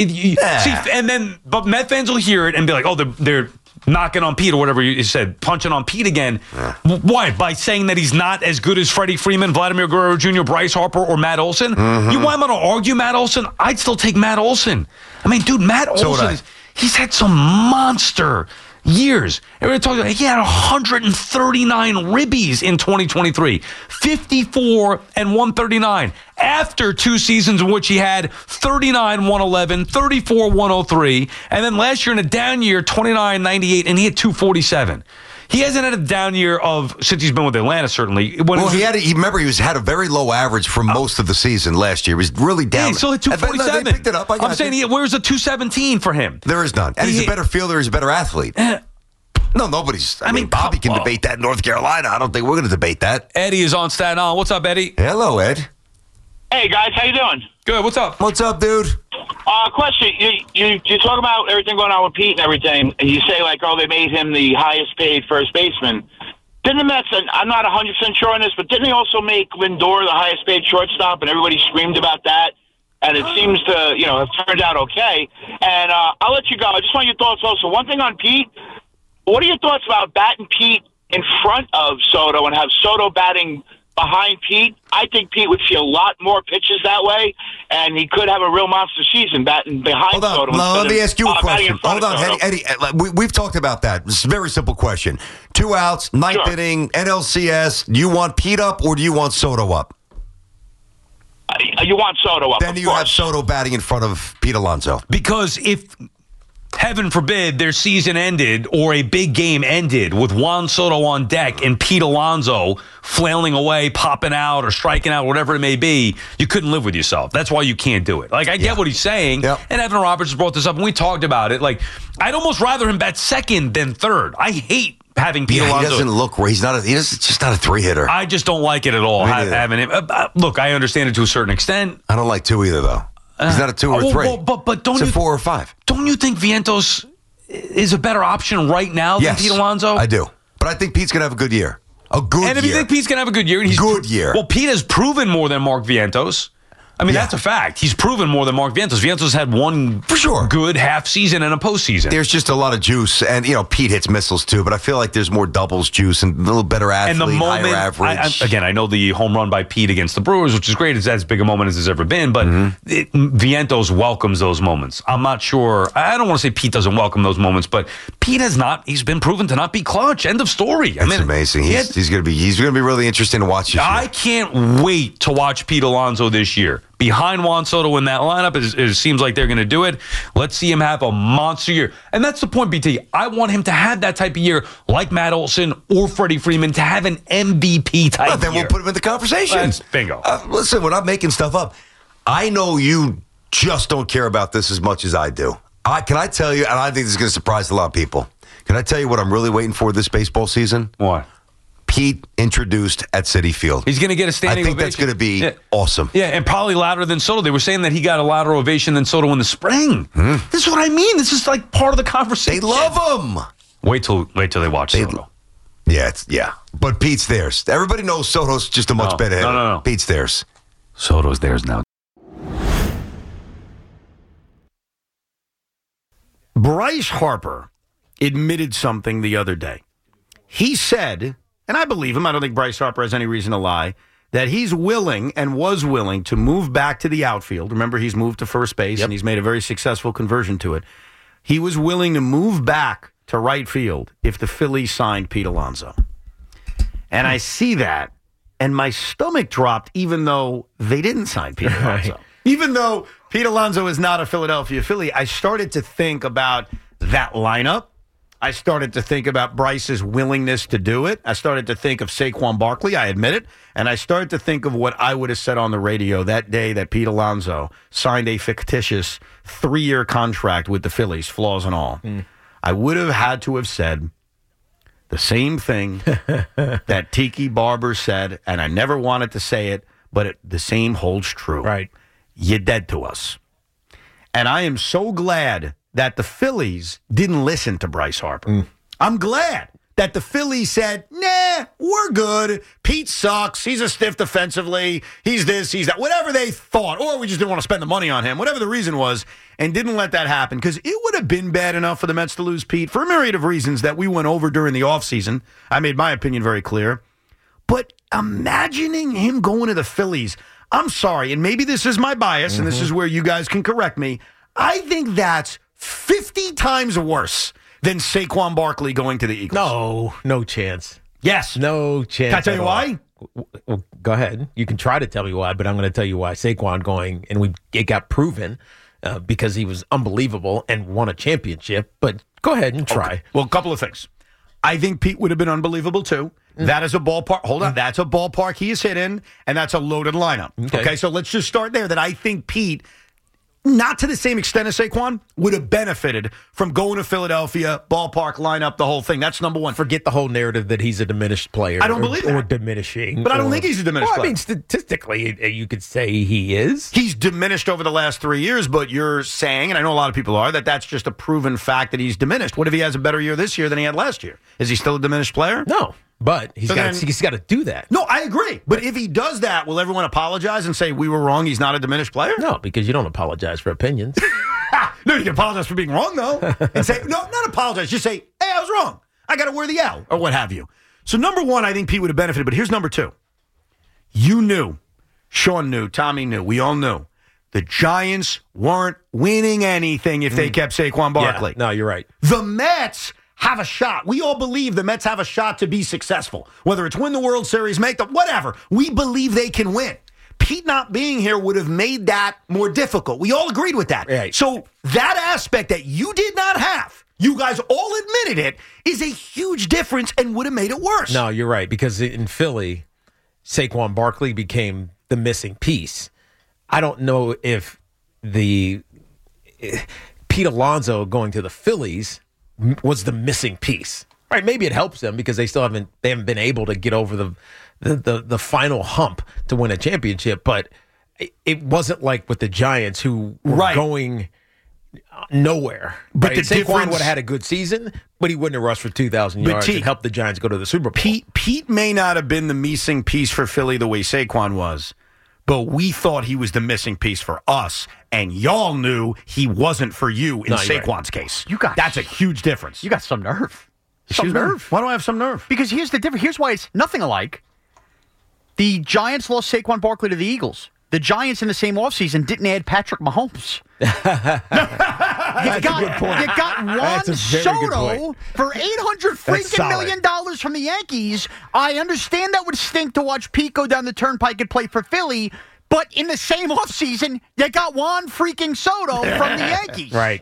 but Met fans will hear it and be like, "Oh, they're knocking on Pete or whatever you said, punching on Pete again." Why? By saying that he's not as good as Freddie Freeman, Vladimir Guerrero Jr., Bryce Harper, or Matt Olson. You want him to argue Matt Olson? I'd still take Matt Olson. I mean, dude, Matt Olson, he's had some monster years. And we're talking about, he had 139 ribbies in 2023, 54 and 139. After 2 seasons in which he had 39, 111, 34, 103, and then last year in a down year, 29, 98, and he had 247. He hasn't had a down year since he's been with Atlanta, certainly. He had a very low average for most of the season last year. He was really down. Yeah, he still hit 247. They picked it up. I'm saying, where's a 217 for him? There is none. And he's a better fielder. He's a better athlete. No, nobody's. I mean, Bobby can debate that in North Carolina. I don't think we're going to debate that. Eddie is on Staten Island. What's up, Eddie? Hello, Ed. Hey, guys. How you doing? Good. What's up? What's up, dude? Question. You talk about everything going on with Pete and everything, and you say, like, they made him the highest paid first baseman. Didn't the Mets, and I'm not 100% sure on this, but didn't they also make Lindor the highest paid shortstop, and everybody screamed about that? And it seems to, have turned out okay. And I'll let you go. I just want your thoughts also. One thing on Pete, what are your thoughts about batting Pete in front of Soto and have Soto batting behind Pete? I think Pete would see a lot more pitches that way, and he could have a real monster season batting behind Soto. Let me ask you a question. Hold on, Eddie. We've talked about that. It's a very simple question. 2 outs, 9th inning, NLCS. Do you want Pete up or do you want Soto up? You want Soto up. Then you have Soto batting in front of Pete Alonso. Because if, heaven forbid, their season ended or a big game ended with Juan Soto on deck and Pete Alonso flailing away, popping out or striking out, whatever it may be, you couldn't live with yourself. That's why you can't do it. Like, I get what he's saying, and Evan Roberts brought this up, and we talked about it. Like, I'd almost rather him bat second than third. I hate having Pete Alonso. He doesn't look. He's just not a 3-hitter. I just don't like it at all. Having him. Look, I understand it to a certain extent. I don't like 2 either, though. He's not a 2 or 3. But don't He's a 4 or 5. Don't you think Vientos is a better option right now than Pete Alonso? I do. But I think Pete's going to have a good year. And if you think Pete's going to have a good year, well, Pete has proven more than Mark Vientos. I mean, that's a fact. He's proven more than Mark Vientos. Vientos had one good half season and a postseason. There's just a lot of juice, and Pete hits missiles too. But I feel like there's more doubles juice and a little better athlete, and the moment, higher average. I know the home run by Pete against the Brewers, which is great. It's as big a moment as there's ever been. But Vientos welcomes those moments. I'm not sure. I don't want to say Pete doesn't welcome those moments, but Pete has not. He's been proven to not be clutch. End of story. That's amazing. He's going to be really interesting to watch this year. I can't wait to watch Pete Alonso this year. behind Juan Soto in that lineup. It seems like they're going to do it. Let's see him have a monster year. And that's the point, BT. I want him to have that type of year like Matt Olson or Freddie Freeman, to have an MVP type year. Then we'll put him in the conversation. Bingo. Listen, we're not making stuff up. I know you just don't care about this as much as I do. Can I tell you, and I think this is going to surprise a lot of people, can I tell you what I'm really waiting for this baseball season? What? Pete introduced at Citi Field. He's going to get a standing ovation. I think that's going to be awesome. Yeah, and probably louder than Soto. They were saying that he got a louder ovation than Soto in the spring. This is what I mean. This is like part of the conversation. They love him. Wait till they watch Soto. Yeah. But Pete's theirs. Everybody knows Soto's just a much better hitter. No. Pete's theirs. Soto's theirs now. Bryce Harper admitted something the other day. He said, and I believe him, I don't think Bryce Harper has any reason to lie, that he's willing and was willing to move back to the outfield. Remember, he's moved to first base, and he's made a very successful conversion to it. He was willing to move back to right field if the Phillies signed Pete Alonso. And I see that, and my stomach dropped even though they didn't sign Pete Alonso. Even though Pete Alonso is not a Philadelphia Philly, I started to think about that lineup. I started to think about Bryce's willingness to do it. I started to think of Saquon Barkley, I admit it. And I started to think of what I would have said on the radio that day that Pete Alonso signed a fictitious 3-year contract with the Phillies, flaws and all. I would have had to have said the same thing that Tiki Barber said, and I never wanted to say it, but the same holds true. Right. You're dead to us. And I am so glad that the Phillies didn't listen to Bryce Harper. I'm glad that the Phillies said, nah, we're good. Pete sucks. He's a stiff defensively. He's this, he's that. Whatever they thought. Or we just didn't want to spend the money on him. Whatever the reason was. And didn't let that happen. Because it would have been bad enough for the Mets to lose Pete for a myriad of reasons that we went over during the offseason. I made my opinion very clear. But imagining him going to the Phillies, I'm sorry, and maybe this is my bias, and this is where you guys can correct me. I think that's 50 times worse than Saquon Barkley going to the Eagles. No chance. Yes. No chance. Can I tell you why? Well, go ahead. You can try to tell me why, but I'm going to tell you why. Saquon going, and it got proven because he was unbelievable and won a championship, but go ahead and try. Okay. Well, a couple of things. I think Pete would have been unbelievable, too. That is a ballpark. Hold on. That's a ballpark he is hit in, and that's a loaded lineup. Okay, so let's just start there. That I think Pete, not to the same extent as Saquon, would have benefited from going to Philadelphia, ballpark lineup, the whole thing. That's number one. Forget the whole narrative that he's a diminished player. I don't believe that. Or diminishing. But I don't think he's a diminished player. I mean, statistically, you could say he is. He's diminished over the last 3 years, but you're saying, and I know a lot of people are, that that's just a proven fact that he's diminished. What if he has a better year this year than he had last year? Is he still a diminished player? No. But he's got to do that. No, I agree. But if he does that, will everyone apologize and say we were wrong? He's not a diminished player? No, because you don't apologize for opinions. No, you can apologize for being wrong, though. And say, no, not apologize. Just say, hey, I was wrong. I got to wear the L or what have you. So number one, I think Pete would have benefited. But here's number two. You knew. Sean knew. Tommy knew. We all knew. The Giants weren't winning anything if they kept Saquon Barkley. Yeah, no, you're right. The Mets have a shot. We all believe the Mets have a shot to be successful. Whether it's win the World Series, make the whatever. We believe they can win. Pete not being here would have made that more difficult. We all agreed with that. Right. So that aspect that you did not have, you guys all admitted it, is a huge difference and would have made it worse. No, you're right. Because in Philly, Saquon Barkley became the missing piece. I don't know if Pete Alonso going to the Phillies was the missing piece. Right, maybe it helps them because they haven't been able to get over the final hump to win a championship, but it wasn't like with the Giants who were going nowhere. But right? the Saquon would have had a good season, but he wouldn't have rushed for 2,000 yards and helped the Giants go to the Super Bowl. Pete may not have been the missing piece for Philly the way Saquon was, but we thought he was the missing piece for us, and y'all knew he wasn't for you in Saquon's case. That's a huge difference. You got some nerve. Some nerve. Why do I have some nerve? Because here's the difference. Here's why it's nothing alike. The Giants lost Saquon Barkley to the Eagles. The Giants in the same offseason didn't add Patrick Mahomes. That's a good point. You got Juan Soto for $800 million from the Yankees. I understand that would stink to watch Pete go down the turnpike and play for Philly, But in the same offseason, you got Juan freaking Soto from the Yankees. Right.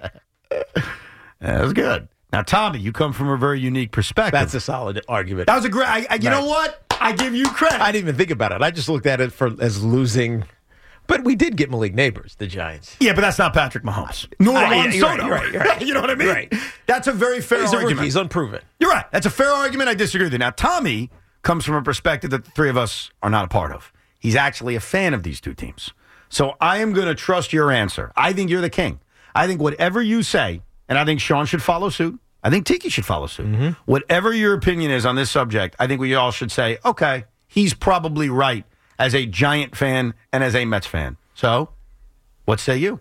That was good. Now, Tommy, you come from a very unique perspective. That's a solid argument. That was a great. You know what? I give you credit. I didn't even think about it. I just looked at it as losing. But we did get Malik Neighbors, the Giants. Yeah, but that's not Patrick Mahomes. Nor Juan Soto. You're right. You know what I mean? Right. That's a very fair He's argument. a rookie. He's unproven. You're right. That's a fair argument. I disagree with you. Now, Tommy comes from a perspective that the three of us are not a part of. He's actually a fan of these two teams. So I am going to trust your answer. I think you're the king. I think whatever you say, and I think Sean should follow suit. I think Tiki should follow suit. Mm-hmm. Whatever your opinion is on this subject, I think we all should say, okay, he's probably right as a Giant fan and as a Mets fan. So, what say you?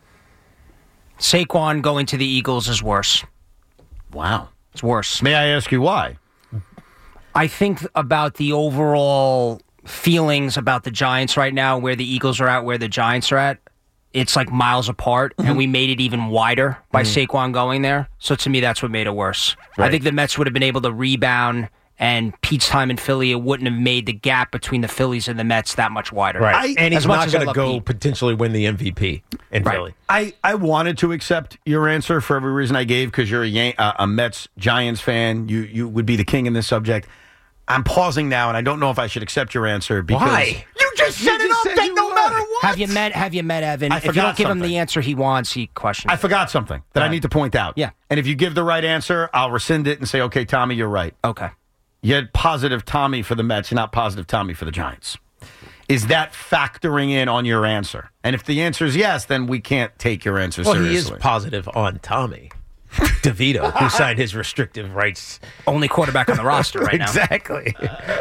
Saquon going to the Eagles is worse. Wow. It's worse. May I ask you why? I think about the overall feelings about the Giants right now, where the Eagles are at, where the Giants are at. It's like miles apart, and we made it even wider by Saquon going there. So to me, that's what made it worse. Right. I think the Mets would have been able to rebound, and Pete's time in Philly, it wouldn't have made the gap between the Phillies and the Mets that much wider. Right. And he's As much not as I going to love go Pete. potentially win the MVP in Philly. I wanted to accept your answer for every reason I gave because you're a Mets Giants fan. You would be the king in this subject. I'm pausing now, and I don't know if I should accept your answer because Why? you just set it up that no matter what. Have you met Evan? I If you forgot don't give him something. the answer he wants, he questions. I forgot something that I need to point out. Yeah. And if you give the right answer, I'll rescind it and say, okay, Tommy, you're right. Okay. You had positive Tommy for the Mets, not positive Tommy for the Giants. Is that factoring in on your answer? And if the answer is yes, then we can't take your answer Well, seriously. he is positive on Tommy DeVito, who signed his restrictive rights. Only quarterback on the roster right now. Exactly.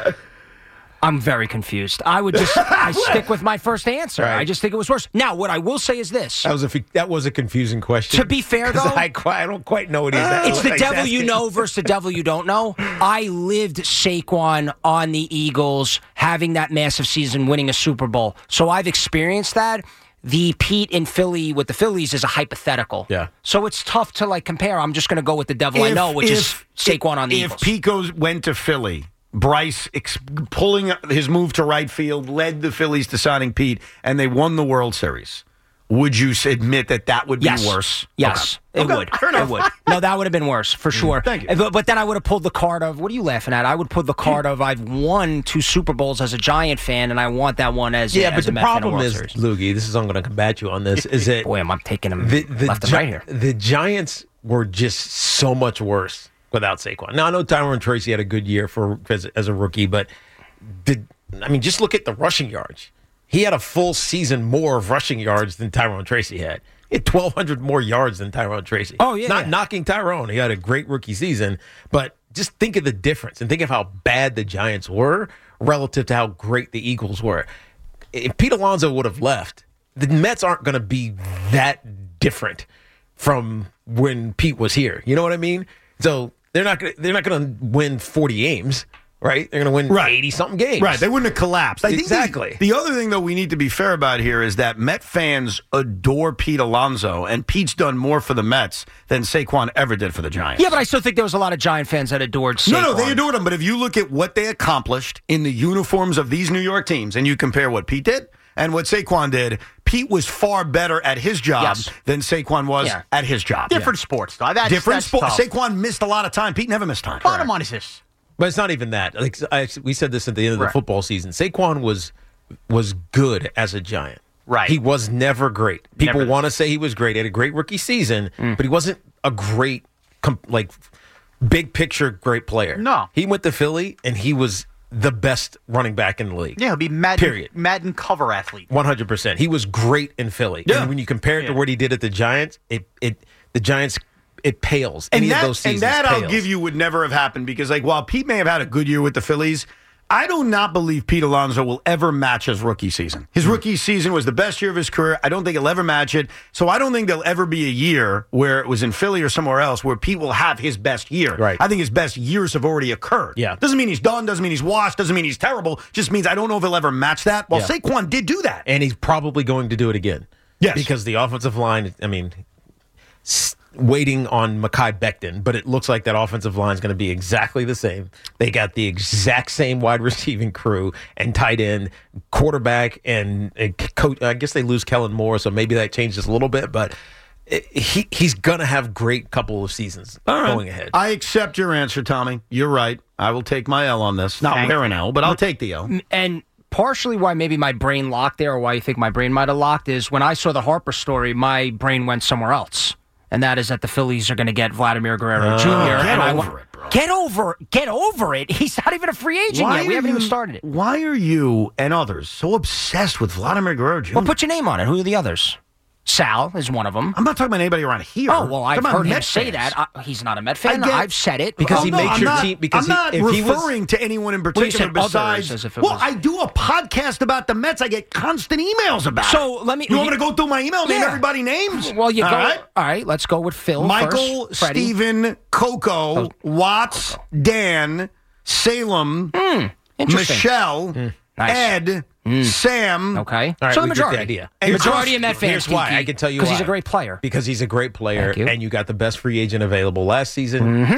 I'm very confused. I stick with my first answer. Right. I just think it was worse. Now, what I will say is this. That was a confusing question. To be fair, though, I don't quite know what he's it's the he's devil you asking. know versus the devil you don't know. I lived Saquon on the Eagles, having that massive season, winning a Super Bowl. So I've experienced that. The Pete in Philly with the Phillies is a hypothetical. Yeah. So it's tough to compare. I'm just going to go with the devil I know, which is Saquon on the Eagles. If Pete went to Philly, Bryce pulling his move to right field led the Phillies to signing Pete, and they won the World Series. Would you admit that would be worse? Yes, Okay. it would. Fair enough. It would. No, that would have been worse for sure. Thank you. But then I would have pulled the card of, what are you laughing at? I would pull the card of, I've won 2 Super Bowls as a Giant fan, and I want that one as Yeah, as but a the Met fan in problem World is, Series. Loogie, this is I'm going to combat you on this, is that Boy, I'm taking him left and right here. The Giants were just so much worse without Saquon. Now, I know Tyrone Tracy had a good year as a rookie, but just look at the rushing yards. He had a full season more of rushing yards than Tyrone Tracy had. He had 1,200 more yards than Tyrone Tracy. Oh, yeah. Not knocking Tyrone. He had a great rookie season, but just think of the difference and think of how bad the Giants were relative to how great the Eagles were. If Pete Alonso would have left, the Mets aren't going to be that different from when Pete was here. You know what I mean? So they're not going to win 40 games. Right? They're going to win 80-something games. Right. They wouldn't have collapsed. I think Exactly. The other thing, though, we need to be fair about here is that Met fans adore Pete Alonso, and Pete's done more for the Mets than Saquon ever did for the Giants. Yeah, but I still think there was a lot of Giant fans that adored Saquon. No, they adored him. But if you look at what they accomplished in the uniforms of these New York teams, and you compare what Pete did and what Saquon did, Pete was far better at his job than Saquon was at his job. Different sports, though. Different that's sports. tough. Saquon missed a lot of time. Pete never missed time. Bottom line is this. But it's not even that. We said this at the end of the football season. Saquon was good as a Giant. Right. He was never great. People want to say he was great. He had a great rookie season, but he wasn't a great, big picture great player. No. He went to Philly, and he was the best running back in the league. Yeah, he'll be Madden cover athlete. 100%. He was great in Philly. Yeah. And when you compare it to what he did at the Giants, the Giants, it pales. Any of those seasons I'll pales. give you would never have happened because, while Pete may have had a good year with the Phillies, I do not believe Pete Alonso will ever match his rookie season. His rookie season was the best year of his career. I don't think he'll ever match it. So I don't think there'll ever be a year where it was in Philly or somewhere else where Pete will have his best year. Right. I think his best years have already occurred. Yeah. Doesn't mean he's done. Doesn't mean he's washed. Doesn't mean he's terrible. Just means I don't know if he'll ever match that. Well, Yeah. Saquon did do that. And he's probably going to do it again. Yes. Because the offensive line, waiting on Mekhi Becton, but it looks like that offensive line is going to be exactly the same. They got the exact same wide receiving crew and tight end, quarterback, and coach. I guess they lose Kellen Moore, so maybe that changes a little bit, but he's going to have great couple of seasons going ahead. I accept your answer, Tommy. You're right. I will take my L on this. Not where an L, but I'll take the L. And partially why maybe my brain locked there, or why you think my brain might have locked, is when I saw the Harper story, my brain went somewhere else. And that is that the Phillies are going to get Vladimir Guerrero Jr. Get over it. He's not even a free agent yet. We haven't even started it. Why are you and others so obsessed with Vladimir Guerrero Jr.? Well, put your name on it. Who are the others? Sal is one of them. I'm not talking about anybody around here. Oh, well, I've heard him say that. He's not a Met fan. I've said it. Because he makes your team. I'm not referring to anyone in particular besides. I do a podcast about the Mets. I get constant emails about it. So let me. You want me to go through my email, name everybody names? Well, you go. All right, let's go with Phil Michael, first. Freddie. Stephen, Coco, Watts, Dan, Salem, Michelle, Nice. Ed, Sam. Okay. All right, so the we get majority. the idea. Majority of Met fans. Here's why. I can tell you because why. he's a great player. Because he's a great player, Thank you. and you got the best free agent available last season. Mm-hmm.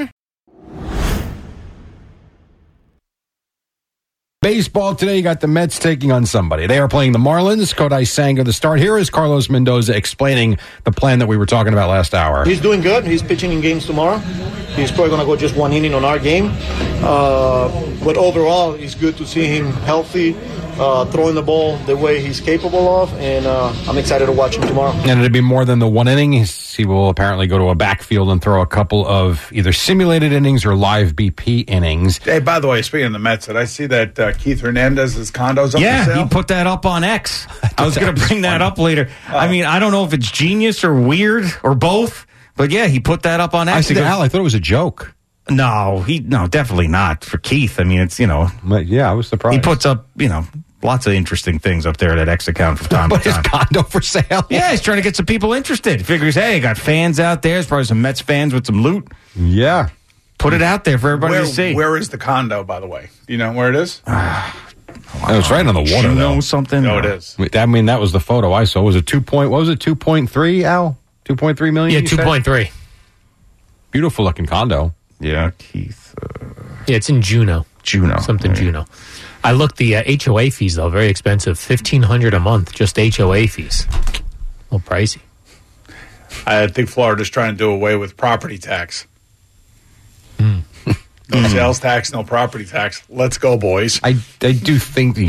Baseball today, you got the Mets taking on somebody. They are playing the Marlins. Kodai Senga the start. Here is Carlos Mendoza explaining the plan that we were talking about last hour. He's doing good. He's pitching in games tomorrow. He's probably going to go just one inning on our game. But overall, it's good to see him healthy, throwing the ball the way he's capable of, and I'm excited to watch him tomorrow. And it'll be more than the one inning. He will apparently go to a backfield and throw a couple of either simulated innings or live BP innings. Hey, by the way, speaking of the Mets, did I see that Keith Hernandez's condo's up for sale? Yeah, he put that up on X. I was going to bring that up later. I mean, I don't know if it's genius or weird or both, but yeah, he put that up on X. I said, Al, I thought it was a joke. No, definitely not for Keith. I mean, it's, Yeah, I was surprised. He puts up, lots of interesting things up there at that X account from time to time. His condo for sale? Yeah, he's trying to get some people interested. Figures, hey, got fans out there. There's probably some Mets fans with some loot. Yeah. Put it out there for everybody to see. Where is the condo, by the way? Do you know where it is? It's right on the water, though. Know something? No, it is. I mean, that was the photo I saw. Was it 2.3, Al? 2.3 million? Yeah, 2.3. Beautiful looking condo. Yeah, Keith. Yeah, it's in Juneau. Juneau. I looked the HOA fees, though, very expensive. $1,500 a month, just HOA fees. A little pricey. I think Florida's trying to do away with property tax. No sales tax, no property tax. Let's go, boys. I do think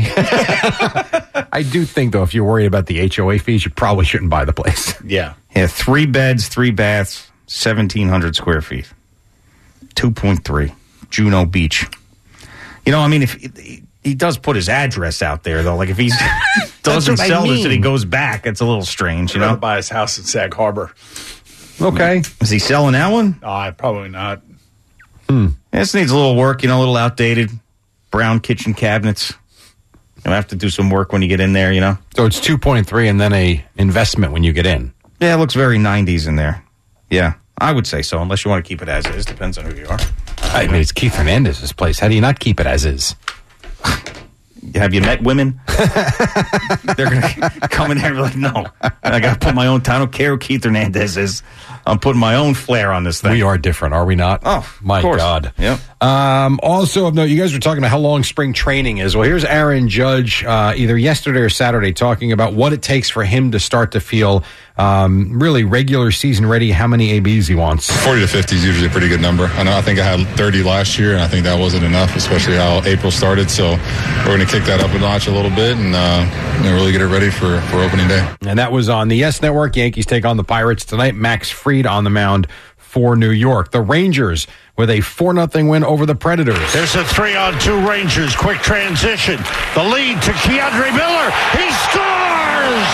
I do think, though, if you're worried about the HOA fees, you probably shouldn't buy the place. Yeah. 3 beds, 3 baths, 1,700 square feet. 2.3. Juneau Beach. If he does put his address out there, though, like if he doesn't sell this and he goes back, it's a little strange, I'd rather buy his house in Sag Harbor. Okay. Is he selling that one? Probably not. This needs a little work, a little outdated. Brown kitchen cabinets. You'll have to do some work when you get in there, So it's 2.3 and then a investment when you get in. Yeah, it looks very 90s in there. Yeah, I would say so, unless you want to keep it as is. Depends on who you are. I mean, it's Keith Hernandez's place. How do you not keep it as is? Have you met women? They're going to come in there and be like, no, I got to put my own, I don't care who Keith Hernandez is. I'm putting my own flair on this thing. We are different, are we not? Oh, my God. Yep. Also of note, you guys were talking about how long spring training is. Well, here's Aaron Judge, either yesterday or Saturday, talking about what it takes for him to start to feel really regular season ready, how many ABs he wants. 40 to 50 is usually a pretty good number. I think I had 30 last year, and I think that wasn't enough, especially how April started. So we're going to kick that up a notch a little bit and really get it ready for opening day. And that was on the Yes Network. Yankees take on the Pirates tonight. Max Fried on the mound for New York. The Rangers with a 4-0 win over the Predators. There's a 3-on-2 Rangers. Quick transition. The lead to Keandre Miller. He scores!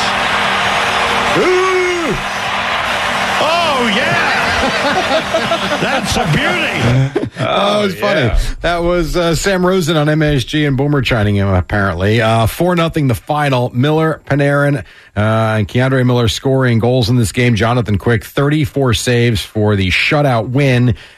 Ooh! Oh, yeah! That's a beauty. Oh, it was funny. That was Sam Rosen on MSG and Boomer chiming in, apparently. 4-0 the final. Miller, Panarin, and Keandre Miller scoring goals in this game. Jonathan Quick, 34 saves for the shutout win.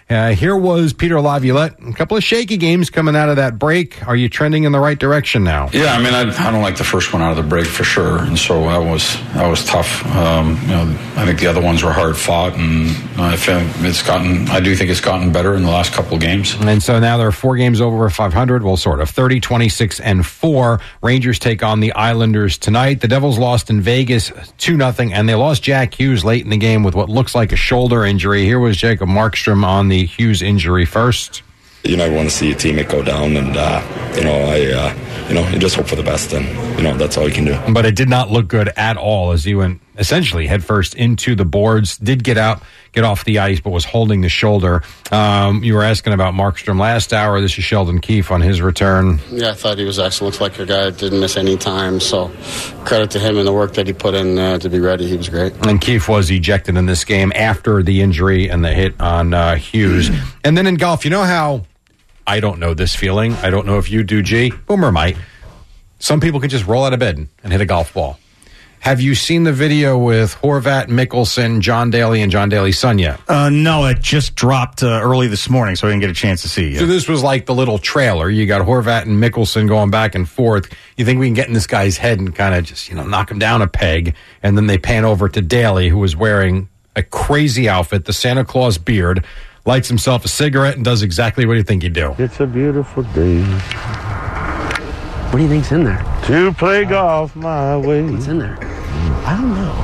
Here was Peter Laviolette. A couple of shaky games coming out of that break. Are you trending in the right direction now? Yeah, I mean, I don't like the first one out of the break for sure, and so that was tough. I think the other ones were hard fought, and I do think it's gotten better in the last couple of games. And so now there are 4 games over 500. Well, sort of 30, 26, and 4. Rangers take on the Islanders tonight. The Devils lost in Vegas 2-0, and they lost Jack Hughes late in the game with what looks like a shoulder injury. Here was Jacob Markstrom on the Hughes injury first. You never want to see a teammate go down, and you just hope for the best, and that's all you can do. But it did not look good at all as he went essentially headfirst into the boards. Did get off the ice, but was holding the shoulder. You were asking about Markstrom last hour. This is Sheldon Keefe on his return. Yeah, I thought he was excellent. Looks like a guy that didn't miss any time. So credit to him and the work that he put in to be ready. He was great. And Keefe was ejected in this game after the injury and the hit on Hughes. And then in golf, you know how I don't know this feeling. I don't know if you do, G. Boomer might. Some people can just roll out of bed and hit a golf ball. Have you seen the video with Horvat, Mickelson, John Daly, and John Daly's son yet? No, it just dropped early this morning, so I didn't get a chance to see it. So this was like the little trailer. You got Horvat and Mickelson going back and forth. You think we can get in this guy's head and kind of just, knock him down a peg, and then they pan over to Daly, who was wearing a crazy outfit, the Santa Claus beard, lights himself a cigarette, and does exactly what you think he'd do. It's a beautiful day. What do you think's in there? To play golf my way. What's in there? I don't know.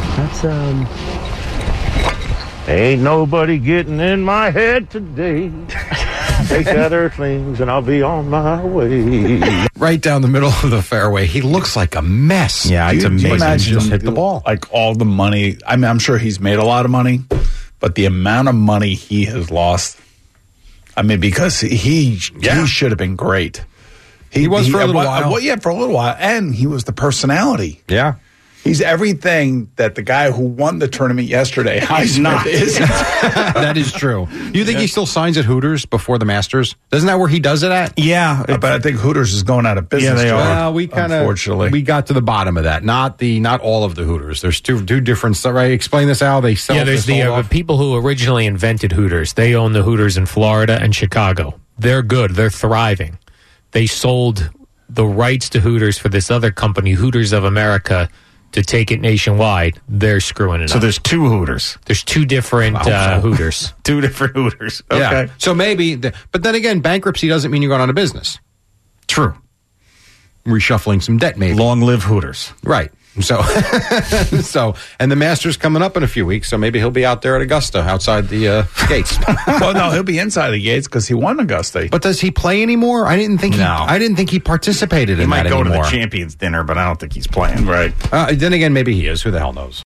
That's, Ain't nobody getting in my head today. Take that earthlings and I'll be on my way. Right down the middle of the fairway. He looks like a mess. Yeah, it's amazing. Imagine just hit the ball. Like all the money. I mean, I'm sure he's made a lot of money, but the amount of money he has lost, I mean, because he should have been great. He was for a little while. Well, yeah, for a little while. And he was the personality. Yeah. He's everything that the guy who won the tournament yesterday, Highsmith, isn't. That is true. You think he still signs at Hooters before the Masters? Isn't that where he does it at? Yeah. But I think Hooters is going out of business. Yeah, they are. Well, unfortunately. We got to the bottom of that. Not all of the Hooters. There's two different stuff, right? Explain this, Al. They sell. Yeah, there's the people who originally invented Hooters. They own the Hooters in Florida and Chicago. They're good. They're thriving. They sold the rights to Hooters for this other company, Hooters of America, to take it nationwide. They're screwing it up. So there's 2 Hooters. There's 2 different Hooters. 2 different Hooters. Okay. Yeah. So maybe, but then again, bankruptcy doesn't mean you're going out of business. True. Reshuffling some debt, maybe. Long live Hooters. Right. So, and the Masters coming up in a few weeks, so maybe he'll be out there at Augusta outside the gates. Well, no, he'll be inside the gates because he won Augusta. But does he play anymore? I didn't think he participated in that anymore. He might go to the Champions dinner, but I don't think he's playing. Right. Then again, maybe he is. Who the hell knows?